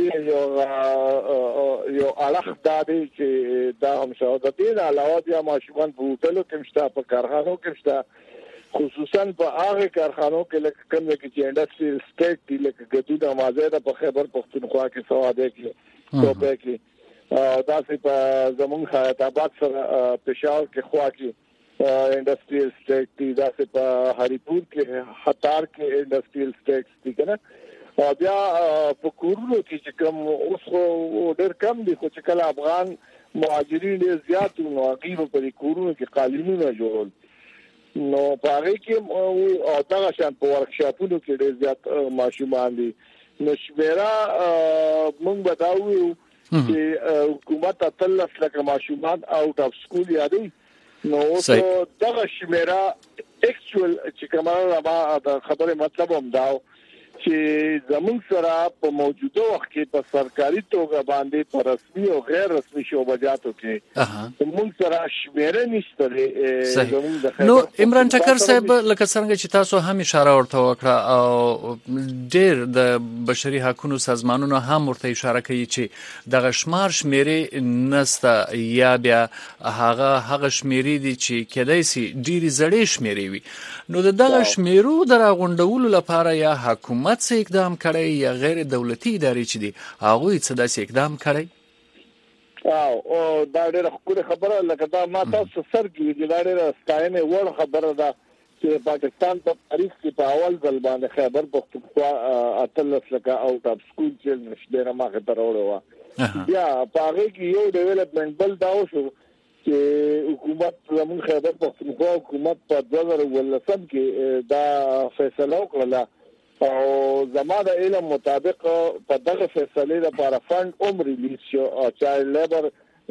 دې یو اړخ دا دی چې دا هم شو د دې علاوه بیا ماشومان په هوټلو کې مشته په کارخانو کې مشته خصوصا په هغه کارخانو کې لکه کوم چې انډستریل سټیټ دی لکه ګدودا مازه په خیبر پختونخوا کې سواده کې توبه کې دا چې په زموږ حیات آباد سره پېښور کې خوا کې انډستریل سټیټ دی دا چې په هریپور کې هتار کې انډستریل سټیټ دی کنه او بیا په کورونو کې چې کوم اوس خو ډېر کم دي خو چې کله افغان مهاجرین ډېر زیات نو هغه په کورونو کې قالینونه جوړول نو په هغه کې او دا شان په ورکشاپونو کې ډېر زیات ماشومان دي نو شمیره موږ بداوو چې حکومت اتلس لکه ماشومان آوټ اف سکول یادي نو دغه شمیره اکچوال چې کومه د خبره مطلب هم دا چې زموږ سره په موجوده وخت کې په سرکاري توګه باندې په رسمي او غیر رسمي شعبجاتو کې موږ سره شمیره نشته نو عمران ټکر صاحب لکه څنګه چې تاسو هم اشاره ورته وکړه او ډېر د بشري حقوقو سازمانونو هم ورته اشاره کوي چې دغه شمیره نسته یا بیا هغه شمیرې دي چې کېدای شي ډېری زړې شمیرې وي نو دغه شمیرو دراغونډولو لپاره یا حکومت څه اقدام کړی یا غیر دولتي ادارې چې دي هغه څه داسې اقدام کړی او دا ډېره ښکلې خبره لکه دا ما تاسو سر کې دا ډېره ستاینه وړ خبره ده چې پاکستان په تاریخ کې په اول ځل باندې خیبر پختونخوا اتلس لکه آوټ اف سکول چې نشډره ماخه تر وړو بیا په هغه کې یو ډیولپمنٹ بل دا وشو چې حکومت زموږ خیبر پختونخوا حکومت په 2019 کې دا فیصله وکړه او زما د علم مطابق په دغه فیصله لپاره فند ریلیز شو او چایلډ لیبر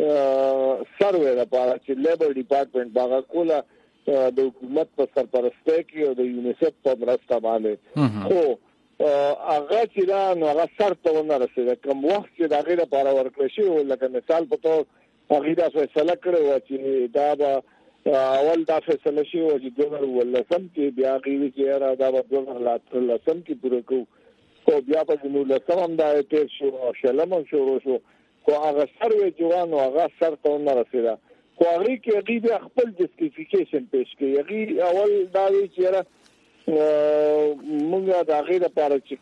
سروې لپاره چې لیبر ډپارټمنټ باغ کوله د حکومت په سرپرستی کې او د یونیسف په مرسته باندې خو هغه چې دا نو هغه سره ونه رسیدل کوم وخت چې دا غیر لپاره ورکړل شي لکه مثال په تو هغه دا فیصله کړو چې دا به اول دا فیصله شي او چې 2019 کې بیا غوښتي چې را دا 2019 کې پوره کو او بیا په 2019 هم دا تیر شو او شلم شروع شو خو هغه سروې جوان او هغه سره نه رسیدا خو هغه کې بیا خپل جسټیفیکیشن پیش کړي هغه اول دا وی چې موږ دا غیر لپاره چې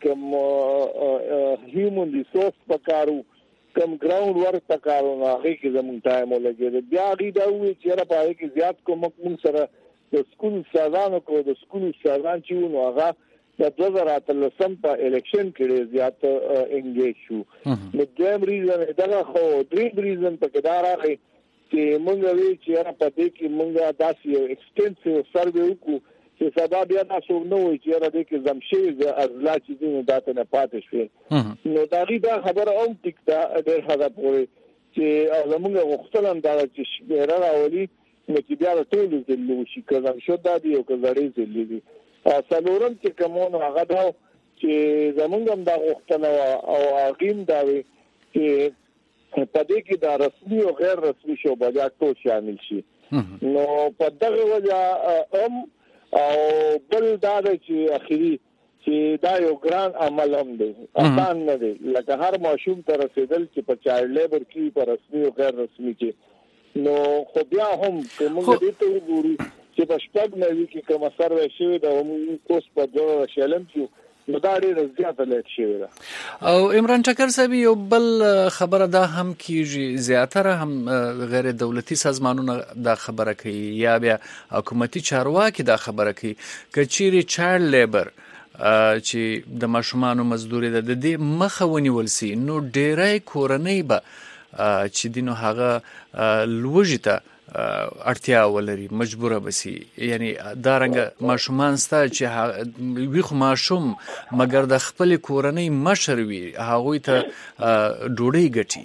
کوم هیومن ریسورس پکارو کم ګراوند ورک پکارو نه هغه کې زموږ ټایم ولګي بیا غي دا وی چې را پاره کې زیات کوم سره د سکول سازانو کو د سکول سازان چې نو هغه د 2013 په الیکشن کې زیات انګیج شو نو دویم ریزن دا خو دریم ریزن په کې دا راغی چې موږ وی چې را پدې کې موږ داسې یو ایکستنسیو سروې وکړو چې سبا بیا تاسو نو وی چې را دې کې زمشي ازلا چې دې داته نه پاتې شي نو دا غي دا خبره او ټیک دا ډېر حدا پورې چې زموږ وختلم دا چې شمیره راولي نو چې بیا ټول ځلو شي کله شو د دې او کله ځلې دي څلورم چې کومو هغه دا چې زمونږ هم دا غوښتنه او اغیم دا وي چې په دې کې دا رسمي او غیر رسمي شعبات ټول شامل شي نو په دغه وجه او بل دا چې اخیری چې دا یو ګران عمل هم دی آسان نه دی لکه هر ماشوم ته رسیدل چې په چایلډ لیبر کې په رسمي او غیر رسمي کې نو خو بیا هم موږ دې ته وګورو چې په شپږ نوي کې کوم سروې شوی دا موږ کوس په دوه شلم کې نو دا ډېر زیات لیک شوی دا او عمران ټکر صاحب یو بل خبره دا هم کیږي زیاتره هم غیر دولتي سازمانونه دا خبره کوي یا بیا حکومتي چارواکي دا خبره کوي کچيري چایلډ لیبر چې د ماشومانو مزدوري ده د دې مخه ونیول سي نو ډېرای کورنۍ به چې دینو هغه لوږی ته اړتیا ولري مجبوره بسی یعنی دا رنګ ماشومان ستا چې وی خو ماشوم مګر د خپل کورنۍ مشر وي هغه ته ډوډۍ ګټي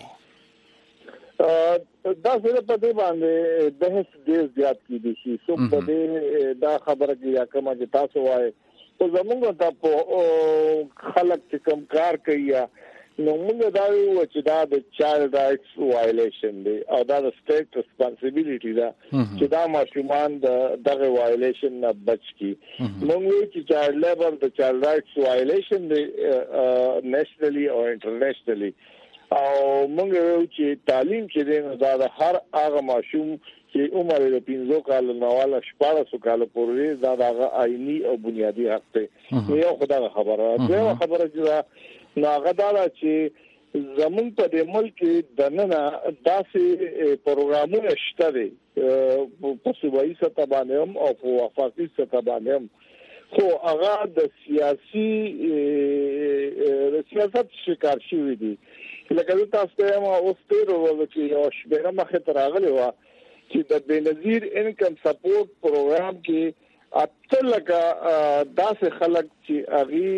دا زه په دې باندې بحث ډېر زیات کیږي چې څو په دې دا خبره کې یا کومه چې تاسو وایي او زمونږ ته په خلک چې کوم کار کوي نو موږ دا یو چې دا د چایلډ رائټس وایلیشن دی او دا د سټیټ ریسپانسیبিলিټی ده چې دا ماشومان دغه وایلیشن نه بچ کی موږ چې چایلډ لیبر د چایلډ رائټس وایلیشن دی نېشنلی او انټرنیشنلی او موږ یو چې تعلیم کې دی دا د هر هغه ماشوم چې عمر د 15 کال نه والا 14 کال پورې دا د آئینی او بنیادی حق دی یو خدای خبره دا خبره چې نو هغه دا چې زمون په دې ملک دننه داسې پروګرامونه شته دي په صوبایي سطح باندې هم او په وفاقي سطح باندې هم خو هغه د سیاست شکار شوی دي لکه تاسو ته ما اوس ته ورته چې یو شبره مخه تراغلی و چې د بنظیر انکم سپورټ پروګرام کې اته لکه داسې خلک چې اغي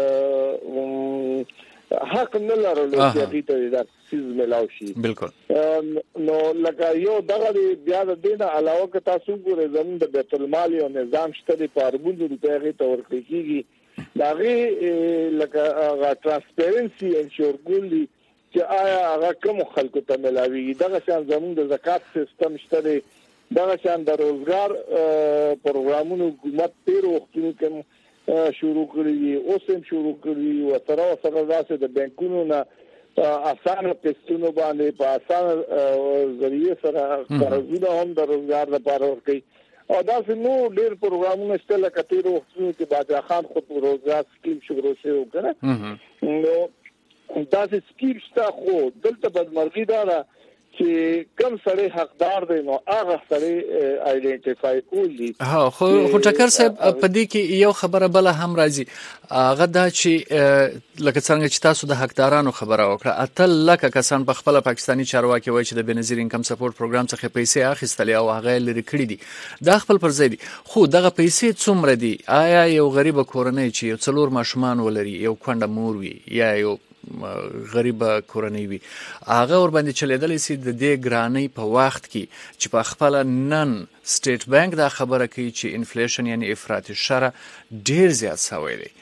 حق نه لرلو چې اغي ته دا چیز ملاو شي بالکل نو لکه یو دغه بیا د دینه علاوه که تاسو ګورئ زموږ د بیت المال او نظام شته په اربونو روپیا غي تور کیږي داغه لکه ترانسپیرنسي انشور ګولي چې آیا هغه کوم خلکو ته ملاوي دغه شان زموږ د زکات سیستم شته دغه شان د روزګار پروګرامونو حکومت تیر وختونو کې شروع کړی اوس هم شروع کړی او تر اوسه داسې د بانکونو نه اسانه پېستونو باندې په اسانه ذریعہ سره قرضونه هم د روزګار لپاره ورکړي او داسې نو ډېر پروګرامونه شته لکه تیر وختونو کې باجا خان خود روزګار سکیم شروع شوی وکړه نو داسې سکیم شته خو دلته بدمرغي ده چې کم سره حقدار دی نو هغه سره آیډنټیفای کولی خو ټکر صاحب په دې کې یو خبره بل هم راځي هغه دا چې لکه څنګه چې تاسو د حقدارانو خبره وکړه اتل لکه کسان په خپل پاکستانی چارواکي وایي چې د بنظیر انکم سپورټ پروګرام څخه پیسې اخیستلې او هغه لري کړې دي دا خپل پر ځای دي خو دغه پیسې څومره دي آیا یو غریب کورنۍ چې یو څلور ماشومان ولري یو کونډه مور وي یا یو غریب کورنۍ وي هغه ور باندې چلیدل سي د دې ګرانۍ په وخت کې چې په خپل نن سټیټ بانک دا خبره کوي چې انفلیشن یعنی افراط شره ډیر زیات شوی دی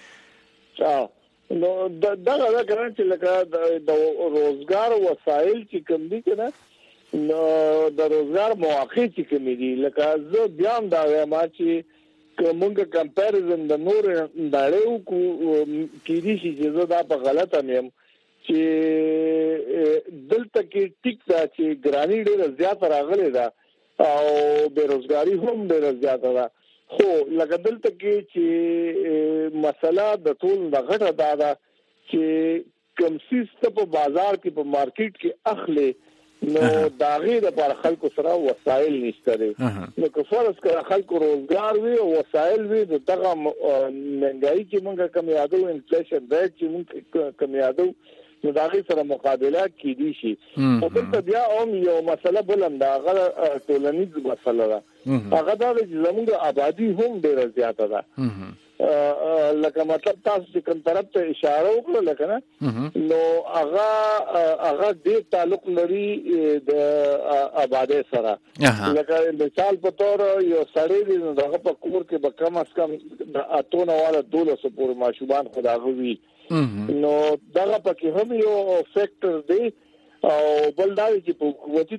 نو دا ګران چې لکه د روزګار وسایل چې کوم دي کنه نو د روزګار مواقع چې کوم دي لکه زه بیا دا وایم چې کومه کمپیریزن د نور داړو کې دي چې دا په غلطه مې چې دلته کې ټیک دا چې ګرانی ډېر زیات راغلي دا او بیروزګاری هم ډېر زیات ده خو لکه دلته کې چې مسله د ټول غټه ده چې کوم سیستم په بازار کې په مارکیټ کې اخلي نو داغه د پر خلکو سره وسایل نشته دي نو که فرض کړه خلکو روزګار وي او وسایل وي دغه مهنګای چې موږ کم یادو انفلیشن ریټ چې موږ کم یادو نو داغه سره مقابله کیدی شي او په بیا هم یو مسله بلند هغه ټولنیز مسله ده هغه دا چې زموږ آبادی هم ډیره زیاته ده لکه مطلب تاسو چې کوم طرف ته اشاره وکړه لکه نه نو هغه دې تعلق لري د آبادی سره لکه مثال په تور یو سړی دی نو هغه په کور کې به کم از کم د اتونه والا 200 پورې ماشومان خداغوي نو دغه پکې هم یو فیکټر دی او بل دا چې په حکومتي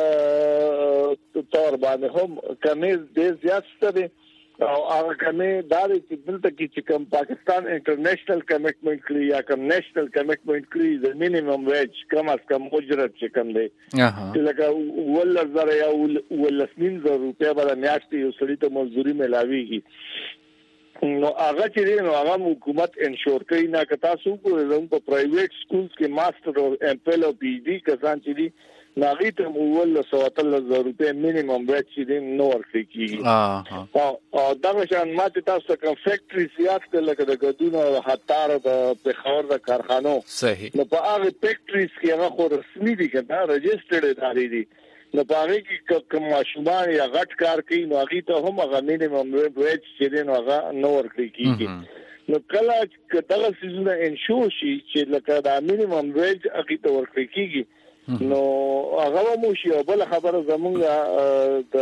تور باندې هم کمی ډیر زیات ستدي او هغه کمی دا چې دلته کې چې کوم پاکستان انټرنیشنل کمیټمنټ کړی یا کوم نېشنل کمیټمنټ کړی د مینیمم ویج کم از کم اجرت چې کوم دی چې لکه 1000 یا 1000 روپیا باندې میاشتې یو سړی ته مزدوري ملاويږي نو هغه چې نو هغه حکومت انشور کوي نه که تاسو کوم په پرایویټ سکولز کې ماستر او ایم پی او پی ډي کسان چې دي ناغي ته مول 130 روپیا مینیمم ویج چې نو ورکړي او دا شان ماته تاسو کوم فیکټری زیات لکه د ګدونو هتار د پخور د کارخانو صحیح نو په هغه فیکټریز کې هغه خو رسمي دي کنه رجسټرډ ادارې دي نو په هغه کې کوم ماشومان یا غټ کار کوي نو هغه ته هم هغه مینیمم ویج چې نو هغه نو ورکړي کیږي نو کله چې دغه سيزونه انشور شي چې لکه دا مینیمم ویج هغه ته ورکړي کیږي نو هغه مو شي بل خبره زمونږ د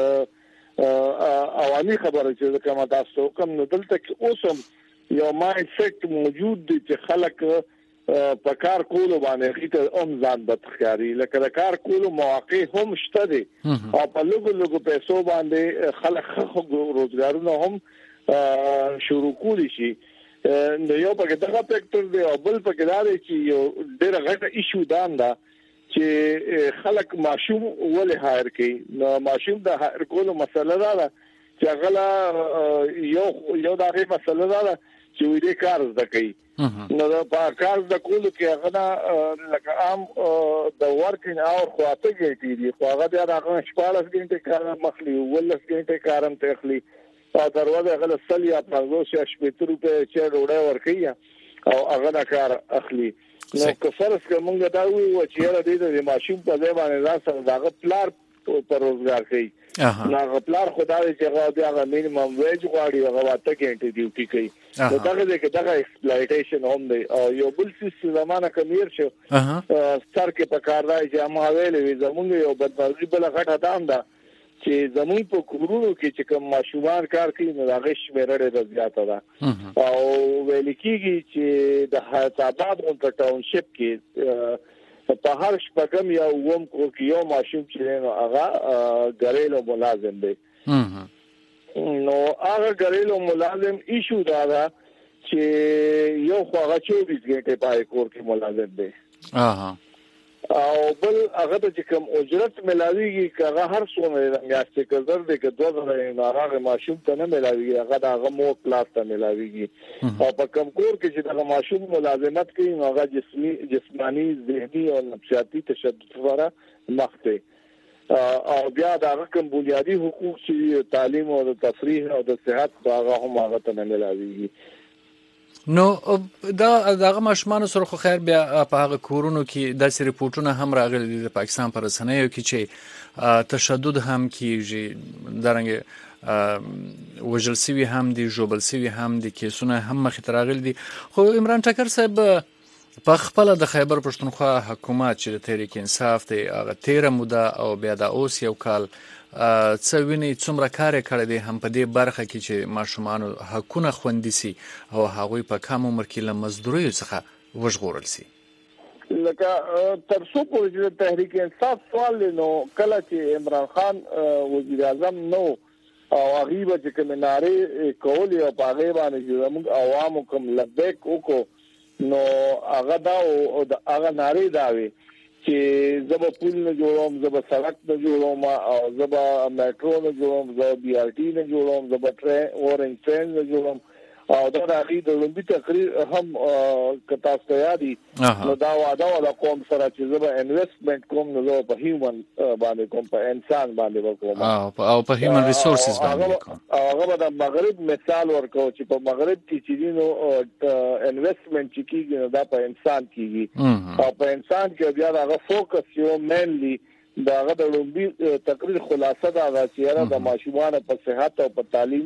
عوامي خبره چې کوم تاسو کوم نو دلته کې اوسم یو مایند سیټ موجود دي چې خلک په کار کولو باندې خېته ځان بدخاري لکه د کار کولو مواقع هم شته دي او په لږو پیسو باندې خلک روزګارونه هم شروع کولی شي نو یو پکې دغه فیکټر دی او بل پکې دا دی چې یو ډېر غټه ایشو دا چې خلک ماشوم ولې هایر کوي نو ماشوم د هایر کولو مسله ده چې غلا یو دا غي مسله ده چې وې دې کار زده کوي نو په کار زده کولو کې هغه لکه عام د ورکینګ اور خواته کېږي دي خو هغه د هغه 14 غنټه کار مخلي 12 غنټه کارم تخلي او دروازه غل سلیا 580 روپے چې وړه ورکي او هغه کار اخلي نو که فرض کوم دا وي چې یاره دې د ماشوم په ځای باندې راځي داغه پلار پر روزګار کوي نو غپلار خدای چې هغه مینیمم ویج غواړي هغه واته کې ډیوټي کوي نو دغه ایکسپلایټیشن هم دی او یو بل څه زمانہ کمیر شو سر کې په کار راځي چې ما ویلې زمونږ یو بدمرغي بل غټه دام ده چې زموږ په کورونو کې چې کوم ماشومان کار کوي نو هغه شمیره ډېره زیاته ده او ویل کېږي چې د حسابات او ټاونشپ کې په هر شپږم یا اوم کې یو ماشوم چې نو هغه ګریلو ملازم دی نو هغه ګریلو ملازم ایشو دا چې یو خو هغه 24 غنټه پای کور کې ملازم دی او بل هغه چې کوم اجرت ملاويږي هغه هر څومره میاشتې کزر دې کې 2000 ناراغه ماشوم ته نه ملاويږي هغه هغه مو کلاس ته ملاويږي او په کوم کور کې چې د ماشوم ملازمت کوي هغه جسمانی ذهني او نفسیاتي تشدد سره مخ ته او بیا دا کوم بنیادی حقوق چې تعلیم او تفریح او د صحت هغه هم هغه ته نه ملاويږي نو دغه ماشومان سره خو خیر بیا په هغه کورونو کې داسې ریپورتونه هم راغلي دي د پاکستان پر رسنیو کې چې تشدد هم کیږي درنګ وژل سوي هم دي جوبل سوي هم دي کیسونه هم مخ ته راغلي دي خو عمران ټکر صاحب په خپل د خیبر پښتونخوا حکومت چې د تحریک انصاف دی هغه 13 موده او بیا د اوس یو کال څویني څومره کار کړی دی هم په دې برخه کې چې ماشومان حقونه خوندي سي او هغوی په کم عمر کې له مزدوري څخه وژغورل سي لکه تر څو پورې د تحریک انصاف سوال نو کله چې عمران خان وزیر اعظم نو او غیبه چې کوم ناره کول او پاغه باندې زموږ عوامو کوم لبیک وکړو نو هغه دا او هغه ناره داوي چې زبا پول نه جوړوم زبا سړک نه جوړوم او زبا میټرو نه جوړوم زبا بي ار ټي نه جوړوم زبا اورنج ټرین نه جوړوم او دا راغی د لومبي تقریر هم کتا ستیادي نو دا وعده ولا قوم سره چې زبا انویسټمنٹ کوم نو په هیومن باندې کوم په انسان باندې وکوم او په هیومن ریسورسز باندې کوم هغه د مغرب مثال ورکو چې په مغرب کې چې دینو انویسټمنٹ چې کیږي دا په انسان کیږي او په انسان کې بیا هغه فوکس یو مینلی داغه د لومبي تقریر خلاصه دا چې د ماشومان په صحت او په تعلیم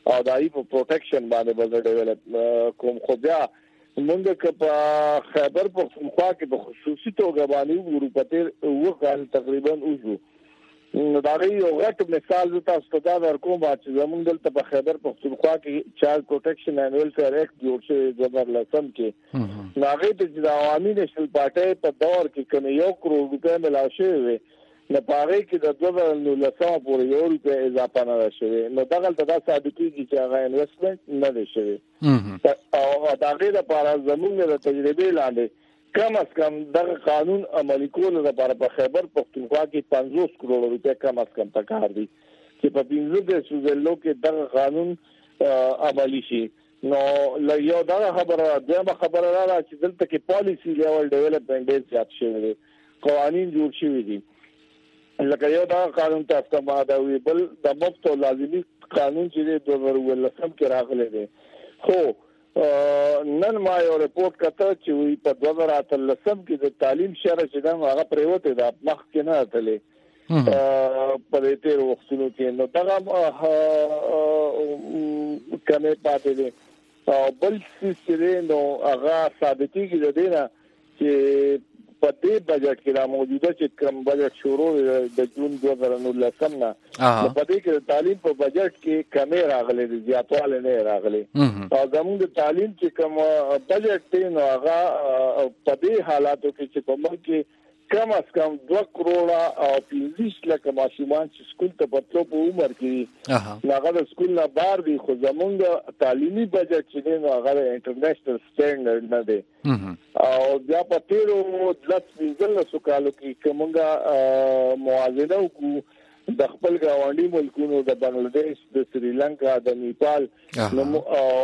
او دای په پروټیکشن باندې به ډیولپ کوم. خو بیا موږ که په خیبر پختونخوا کې په خصوصي توګه باندې ورپته وکړ تقریبا اوسو دا یو غټ مثال د تاسو ته دا ورکوم چې زمونږ دلته په خیبر پختونخوا کې چایلډ پروټیکشن اینډ ویلفیر ایکټ جوړ شوی 2010 کې هغه د عوامي نېشنل پارټي په دور کې کوم 1 کروڑ روپۍ ملا شوی وي نه پاره کې د 2019 پورې یو روپۍ اضافه نه شوی نو دغه ته دا ثابتي چې هغه انویسټمنټ نه دی شوی او دا غیر لپاره زمونږ د تجربه لاندې کم از کم دغه قانون عملی کول لپاره په خیبر پختونخوا کې 50 کروڑ روپۍ کم از کم پکار دي چې په 15 سوزلو کې دغه قانون عملی شي. نو یو دا خبره را چې دلته کې پالیسی لیول ډیولپمنٹ ډیر زیات شوی دی قوانین جوړ شوی دي لکه یو دا قانون تاسو ما دا وی بل د مفت او لازمي قانون چې 2019 کې راغلی دی. خو نن ما یو رپورت کته چې وی په 2013 کې د تعلیم شرع چې دا هغه پریوته دا مخ کې نه اتلې په دې تیر وختونو کې نو دا کمه پاتې دي او بل څه نو هغه ثابتي کې دینه چې په دې بجټ کې را موجوده چې کوم بجټ شروع د جون 2019 نه په دې کې تعلیم په بجټ کې کمې راغلي دي زیاتواله نه راغلي او زموږ د تعلیم چې کوم بجټ دی نو هغه په دې حالاتو کې چې په ملک کې کم از کم 2 کروڑ او 15 لک ماشومان چې سکول ته پاتلو په عمر کې هغه د سکول نه بار دي خو زموږ تعلیمي بجټ چې دی نو هغه انټرنیشنل سټانډرډ نه دی او بیا په تیرو د 15 کالو کې کومه موازنه وکړو د خپل ګاونډي ملکونو د بنگلاديش د سریلانکا د نیپال نو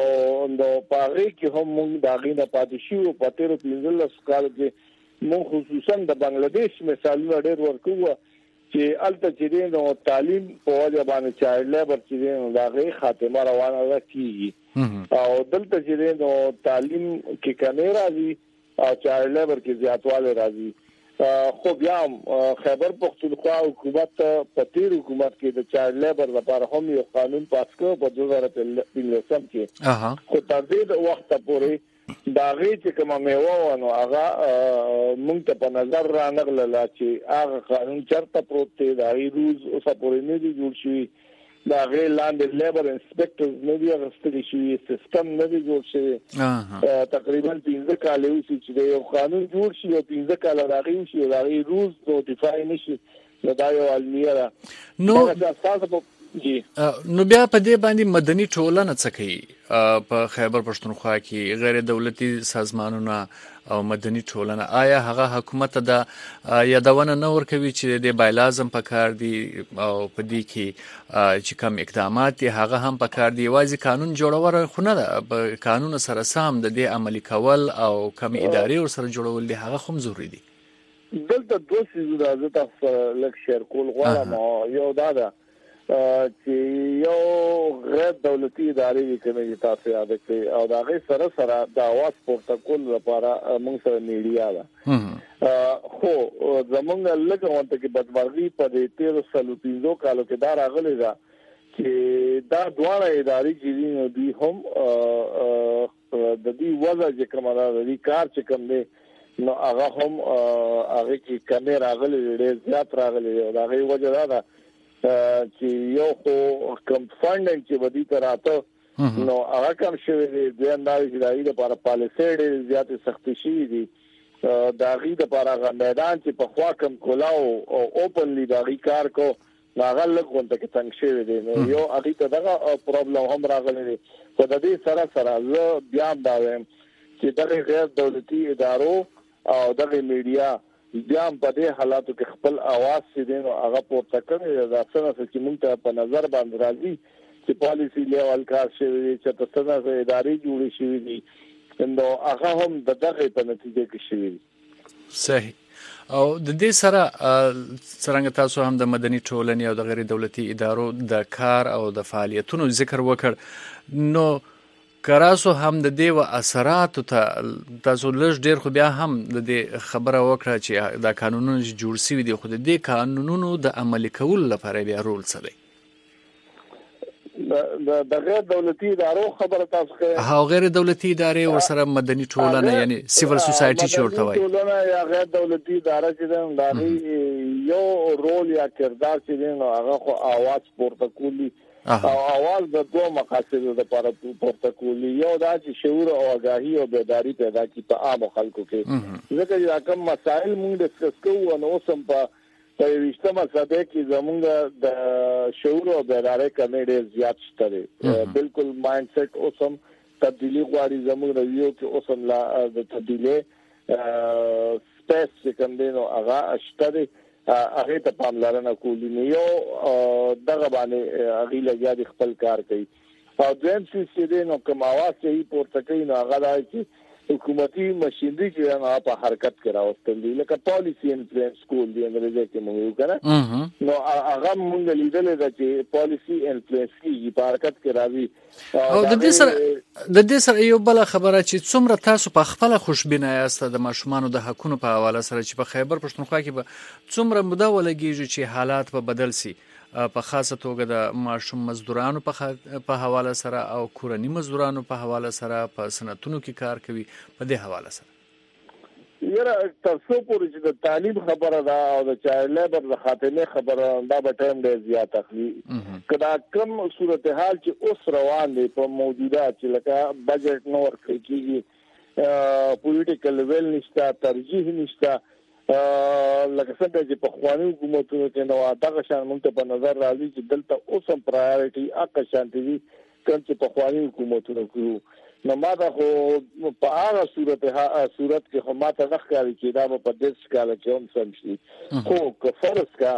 پاره کې هم موږ داغینه پاتې شو په تیرو 15 کالو کې مو خصوصا د بنگلاديش مثالونه ډېر ورکوه چې الته چې نو تعلیم په وجه باندې چایلډ لیبر چې نو داغه خاتمه روانه ده کیږي او دلته چې نو تعلیم کې کمی راځي او چایلډ لیبر کې زیاتواله راځي. خو بیا خیبر پختونخوا حکومت په تیر حکومت کې د چایلډ لیبر لپاره هم یو قانون پاس کړ په 2013 کې خو تر دې وخت پورې داغه چې کومه میوه نو هغه مونږ ته په نظر را نغله چې هغه قانون چرته پروت دی دا روز اوسه پورې نه دی جوړ شوی دا غیر لاندې لیبر انسپیکټرز نه دی غوښتل شي سیستم نه دی جوړ شوی تقریبا 15 کال چې یو قانون جوړ شي او 15 کال راغی شي دا غیر روز نوټیفای نشي دا یو علمیه ده نو بیا په دې باندې مدني ټولنه څه کوي په خیبر پښتونخوا کې غیر دولتي سازمانونه او مدني ټولنه آیا هغه حکومت د یادونه نه ورکوي چې د بایلازم په کار دي او په دې کې چې کوم اقدامات دي هغه هم په کار دي واځي قانون جوړول خو نه ده قانون سره سم د دې عملي کول او کوم ادارې ور سره جوړول دي هغه هم ضروري دي. دلته دوه څه د تاسو لک شیر کول غواړم یو دا ده چې یو غیر دولتي ادارې کوي تاسو یاد کړئ او دا غي سره د اواز پورته کول لپاره موږ سره میډیا ده خو زمونږ لکه وانت کې بدمرغي په دې 13 کالو کې دا راغلي ده چې دا دواړه ادارې چې دي هم د دې وضع چې کومه ده د کار چې کوم دی نو هغه هم هغه کې کمې راغلي ډېر زیات راغلي دا غي وجه ده چې یو خو کم فاندنګ چې ودی تراته نو هغه کم شوی دی د اندازې چې دایي لپاره پالیسي ډېر زیات سختي شي دي دا غي لپاره غو میدان چې په خوا کم کولاو او اوپنلی دا غي کار کو هغه لږ کې څنګه شوی دی نو یو هغه ته دغه پرابلم هم راغلی دی خو د دې سره زه بیا دا وایم چې دغه غیر دولتي ادارو او دغه میډیا بیا په دې حالاتو کې خپل आवाज سي نو هغه پورته کوي دا څنګه چې موږ ته په نظر باندې راځي چې پالیسی لیول کار شي چې تاسو څنګه ادارې جوړې شي دي نو هغه هم دغه په نتیجه کې شي. صحیح او د دې سره څنګه تاسو هم د مدني ټولنې او د غیر دولتي ادارو د کار او د فعالیتونو ذکر وکړ نو کراسو هم د دې و اثرات ته تاسو لږ ډیر خو بیا هم د دې خبره وکړه چې دا قانونونه جوړ شوي دي خو د دې قانونونو د عملي کولو لپاره بیا رول څه دی؟ د غیر دولتي ادارو خبره تاسو کوي. ها غیر دولتي ادارې ورسره مدني ټولنه یعنی سیول سوسایټي چې ورته وایي ټولنه یا غیر دولتي اداره چې دا یو رول یا کردار چې نو هغه خو आवाज پورته کولی او आवाज د دوه مقاصدو لپاره پورته کولی. یو دا چې شعور او آگاهی او بیداری پیدا کی په عام خلکو کې ځکه چې کوم مسائل موږ ډسکس کوو نو سم په ویشتمه صده کې زمونږ د شعور او بیداری کمی ډېر زیات شته. بالکل مایند سیټ اوسم تبدیلی غواړي زمونږ رویو کې اوسم لا د تبدیلی سپیس چې کوم دی نو هغه شته هغه ته پاملرنه کولی نه یو دغه باندې هغه لګیا د خپل کار کوي. او دویم چې دی نو کوم आवाज چې پورته کوي نو هغه دا چې حکومتي مشینری چې نه په حرکت کې راوستل دي لکه پالیسی انفلوئنس کول دی انګریزي کې موږ وکړه نو هغه موږ لیدل چې پالیسی انفلوئنس کې په حرکت کې راځي. او د دې سره یو بل خبره چې څومره تاسو په خپل خوشبینه یاست د ماشومان د حقونو په حواله سره چې په خیبر پښتونخوا کې به څومره موده ولګیږي چې حالات به بدل سي په خاصه توګه د ماشوم مزدورانو په حواله سره او کورنی مزدورانو په حواله سره په صنعتونو کې کار کوي په دې حواله سره یره تاسو پورې چې د تعلیم خبره ده او د چایلډ لیبر د خاتمه خبره دا به ټایم ډیر زیات اخلي. کدا کوم صورتحال چې اوس روان دي په موجوده چې لکه بجټ نو ورکړي کیږي پولیټیکل ویل نشته ترجیح نشته لکه څنګه چې په خواني حکومتونو کې نو دغه شان مونږ ته په نظر راځي چې دلته اوسم پرایورټي اکه شانتي دي کوم چې په خواني حکومتونو کې نو ما دا خو په هغه صورت کې خو ما ته ښکاري چې دا په دې سکاله کې هم سم شي خو که فرض کا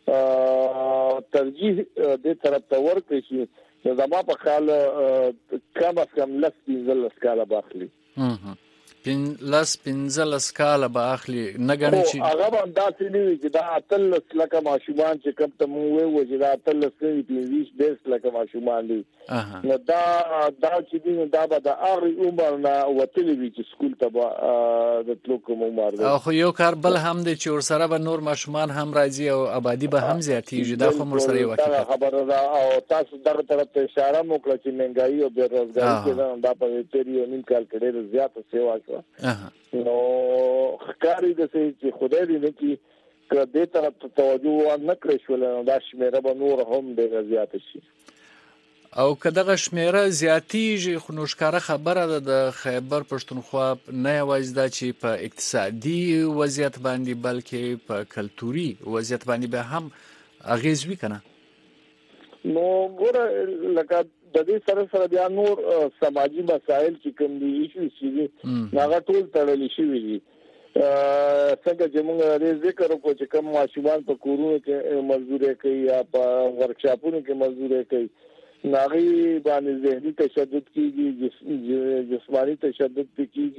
ترجیح دې طرف ته ورکړي شي نو ما په خیال کم از کم لس سکاله باخلي لس 15 کاله به اخلي نه غني چې هغه باندې داسې نه وي چې دا اتل لکه ماشومان چې کوم ته مو وې چې دا اتل لسې 15 10 لکه ماشومان دي نو دا چې دین دا به د اغری عمر نه وتلی وي چې سکول ته د تلو کوم عمر دی. خو یو کار بل هم دی چې ورسره به نور ماشومان هم راځي او آبادی به هم زیاتېږي دا خو مر سره یو حقیقت خبره ده. او تاسو دغه طرف ته اشاره وکړه چې مهنګائی او بیروزګاری کې دا په تیری نیم کال کې ډېر زیات سیوا نو خکاری د څه چې خدای دې نه کی کړه طرف ته توجه نه کړی شول نو دا شمیره به نور هم ډېر زیات شي. او کداغه شمیره زیاتیږي خو نوښکاره خبره ده د خیبر پښتونخوا نه یوازې دا چې په اقتصادي وضعیت باندې بلکې په کلتوري وضعیت باندې به هم اغیز وکړي. نو ګوره لکه د دې سره بیا نور سماجی مسائل چې کوم دي ایشوز چې هغه ټول تړلي شوي دي. څنګه چې موږ ذکر وکړو چې کوم ماشومان په کورونو کې مزدوري کوي یا په ورکشاپونو کې مزدوري کوي ناغي باندې ذهني تشدد کیږي جسمانی تشدد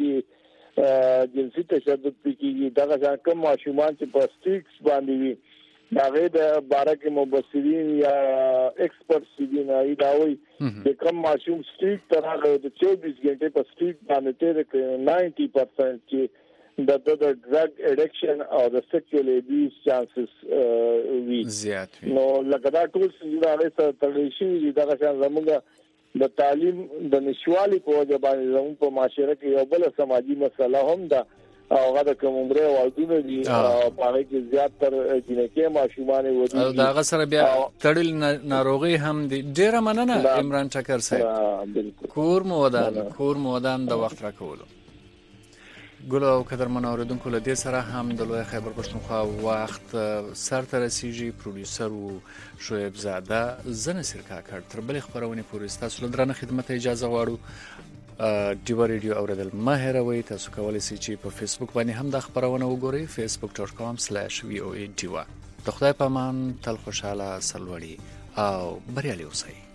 کیږي جنسي تشدد کیږي دا کوم ماشومان چې په سټریټس باندې وي داغه د بارکه مبصرین یا ایکسپرټس دي نه دا وایي چې کوم ماشوم سټریټ ترغه د 24 غنټې په سټریټ باندې تیر کوي 90% چې د ډرګ اډکشن او د سیکشوال ابیوز چانسز وی زیات وي. نو لکه دا ټول څه دا سره تړل شي دا څنګه زموږ د تعلیم د نشوالي په وجه باندې زموږ په معاشره کې یو بل سماجی مسله هم ده او هغه کوم عمره والدونه دي او په کې زیات تر جنکه ماشومان ودی او دا سره بیا تړل ناروغي هم دي. ډیره مننه عمران ټکر صاحب کور مودان د وخت راکولو. ګل او قدرمن اوریدونکو له دې سره هم د لوی خیبر پښتونخوا وخت سر ته رسیږي. پروډوسر او شعیب زاده زنه سرکا کړ تر بل خبرونه پورې تاسو له درنه خدمت اجازه غواړو. ډیو ریډیو اوریدل ما هروي تاسو کولی شئ چې په فیسبوک باندې هم د خبرونه وګورئ facebook.com/voa ډیوا. د خدای په امان تل خوشاله سلوړي او بریالي اوسئ.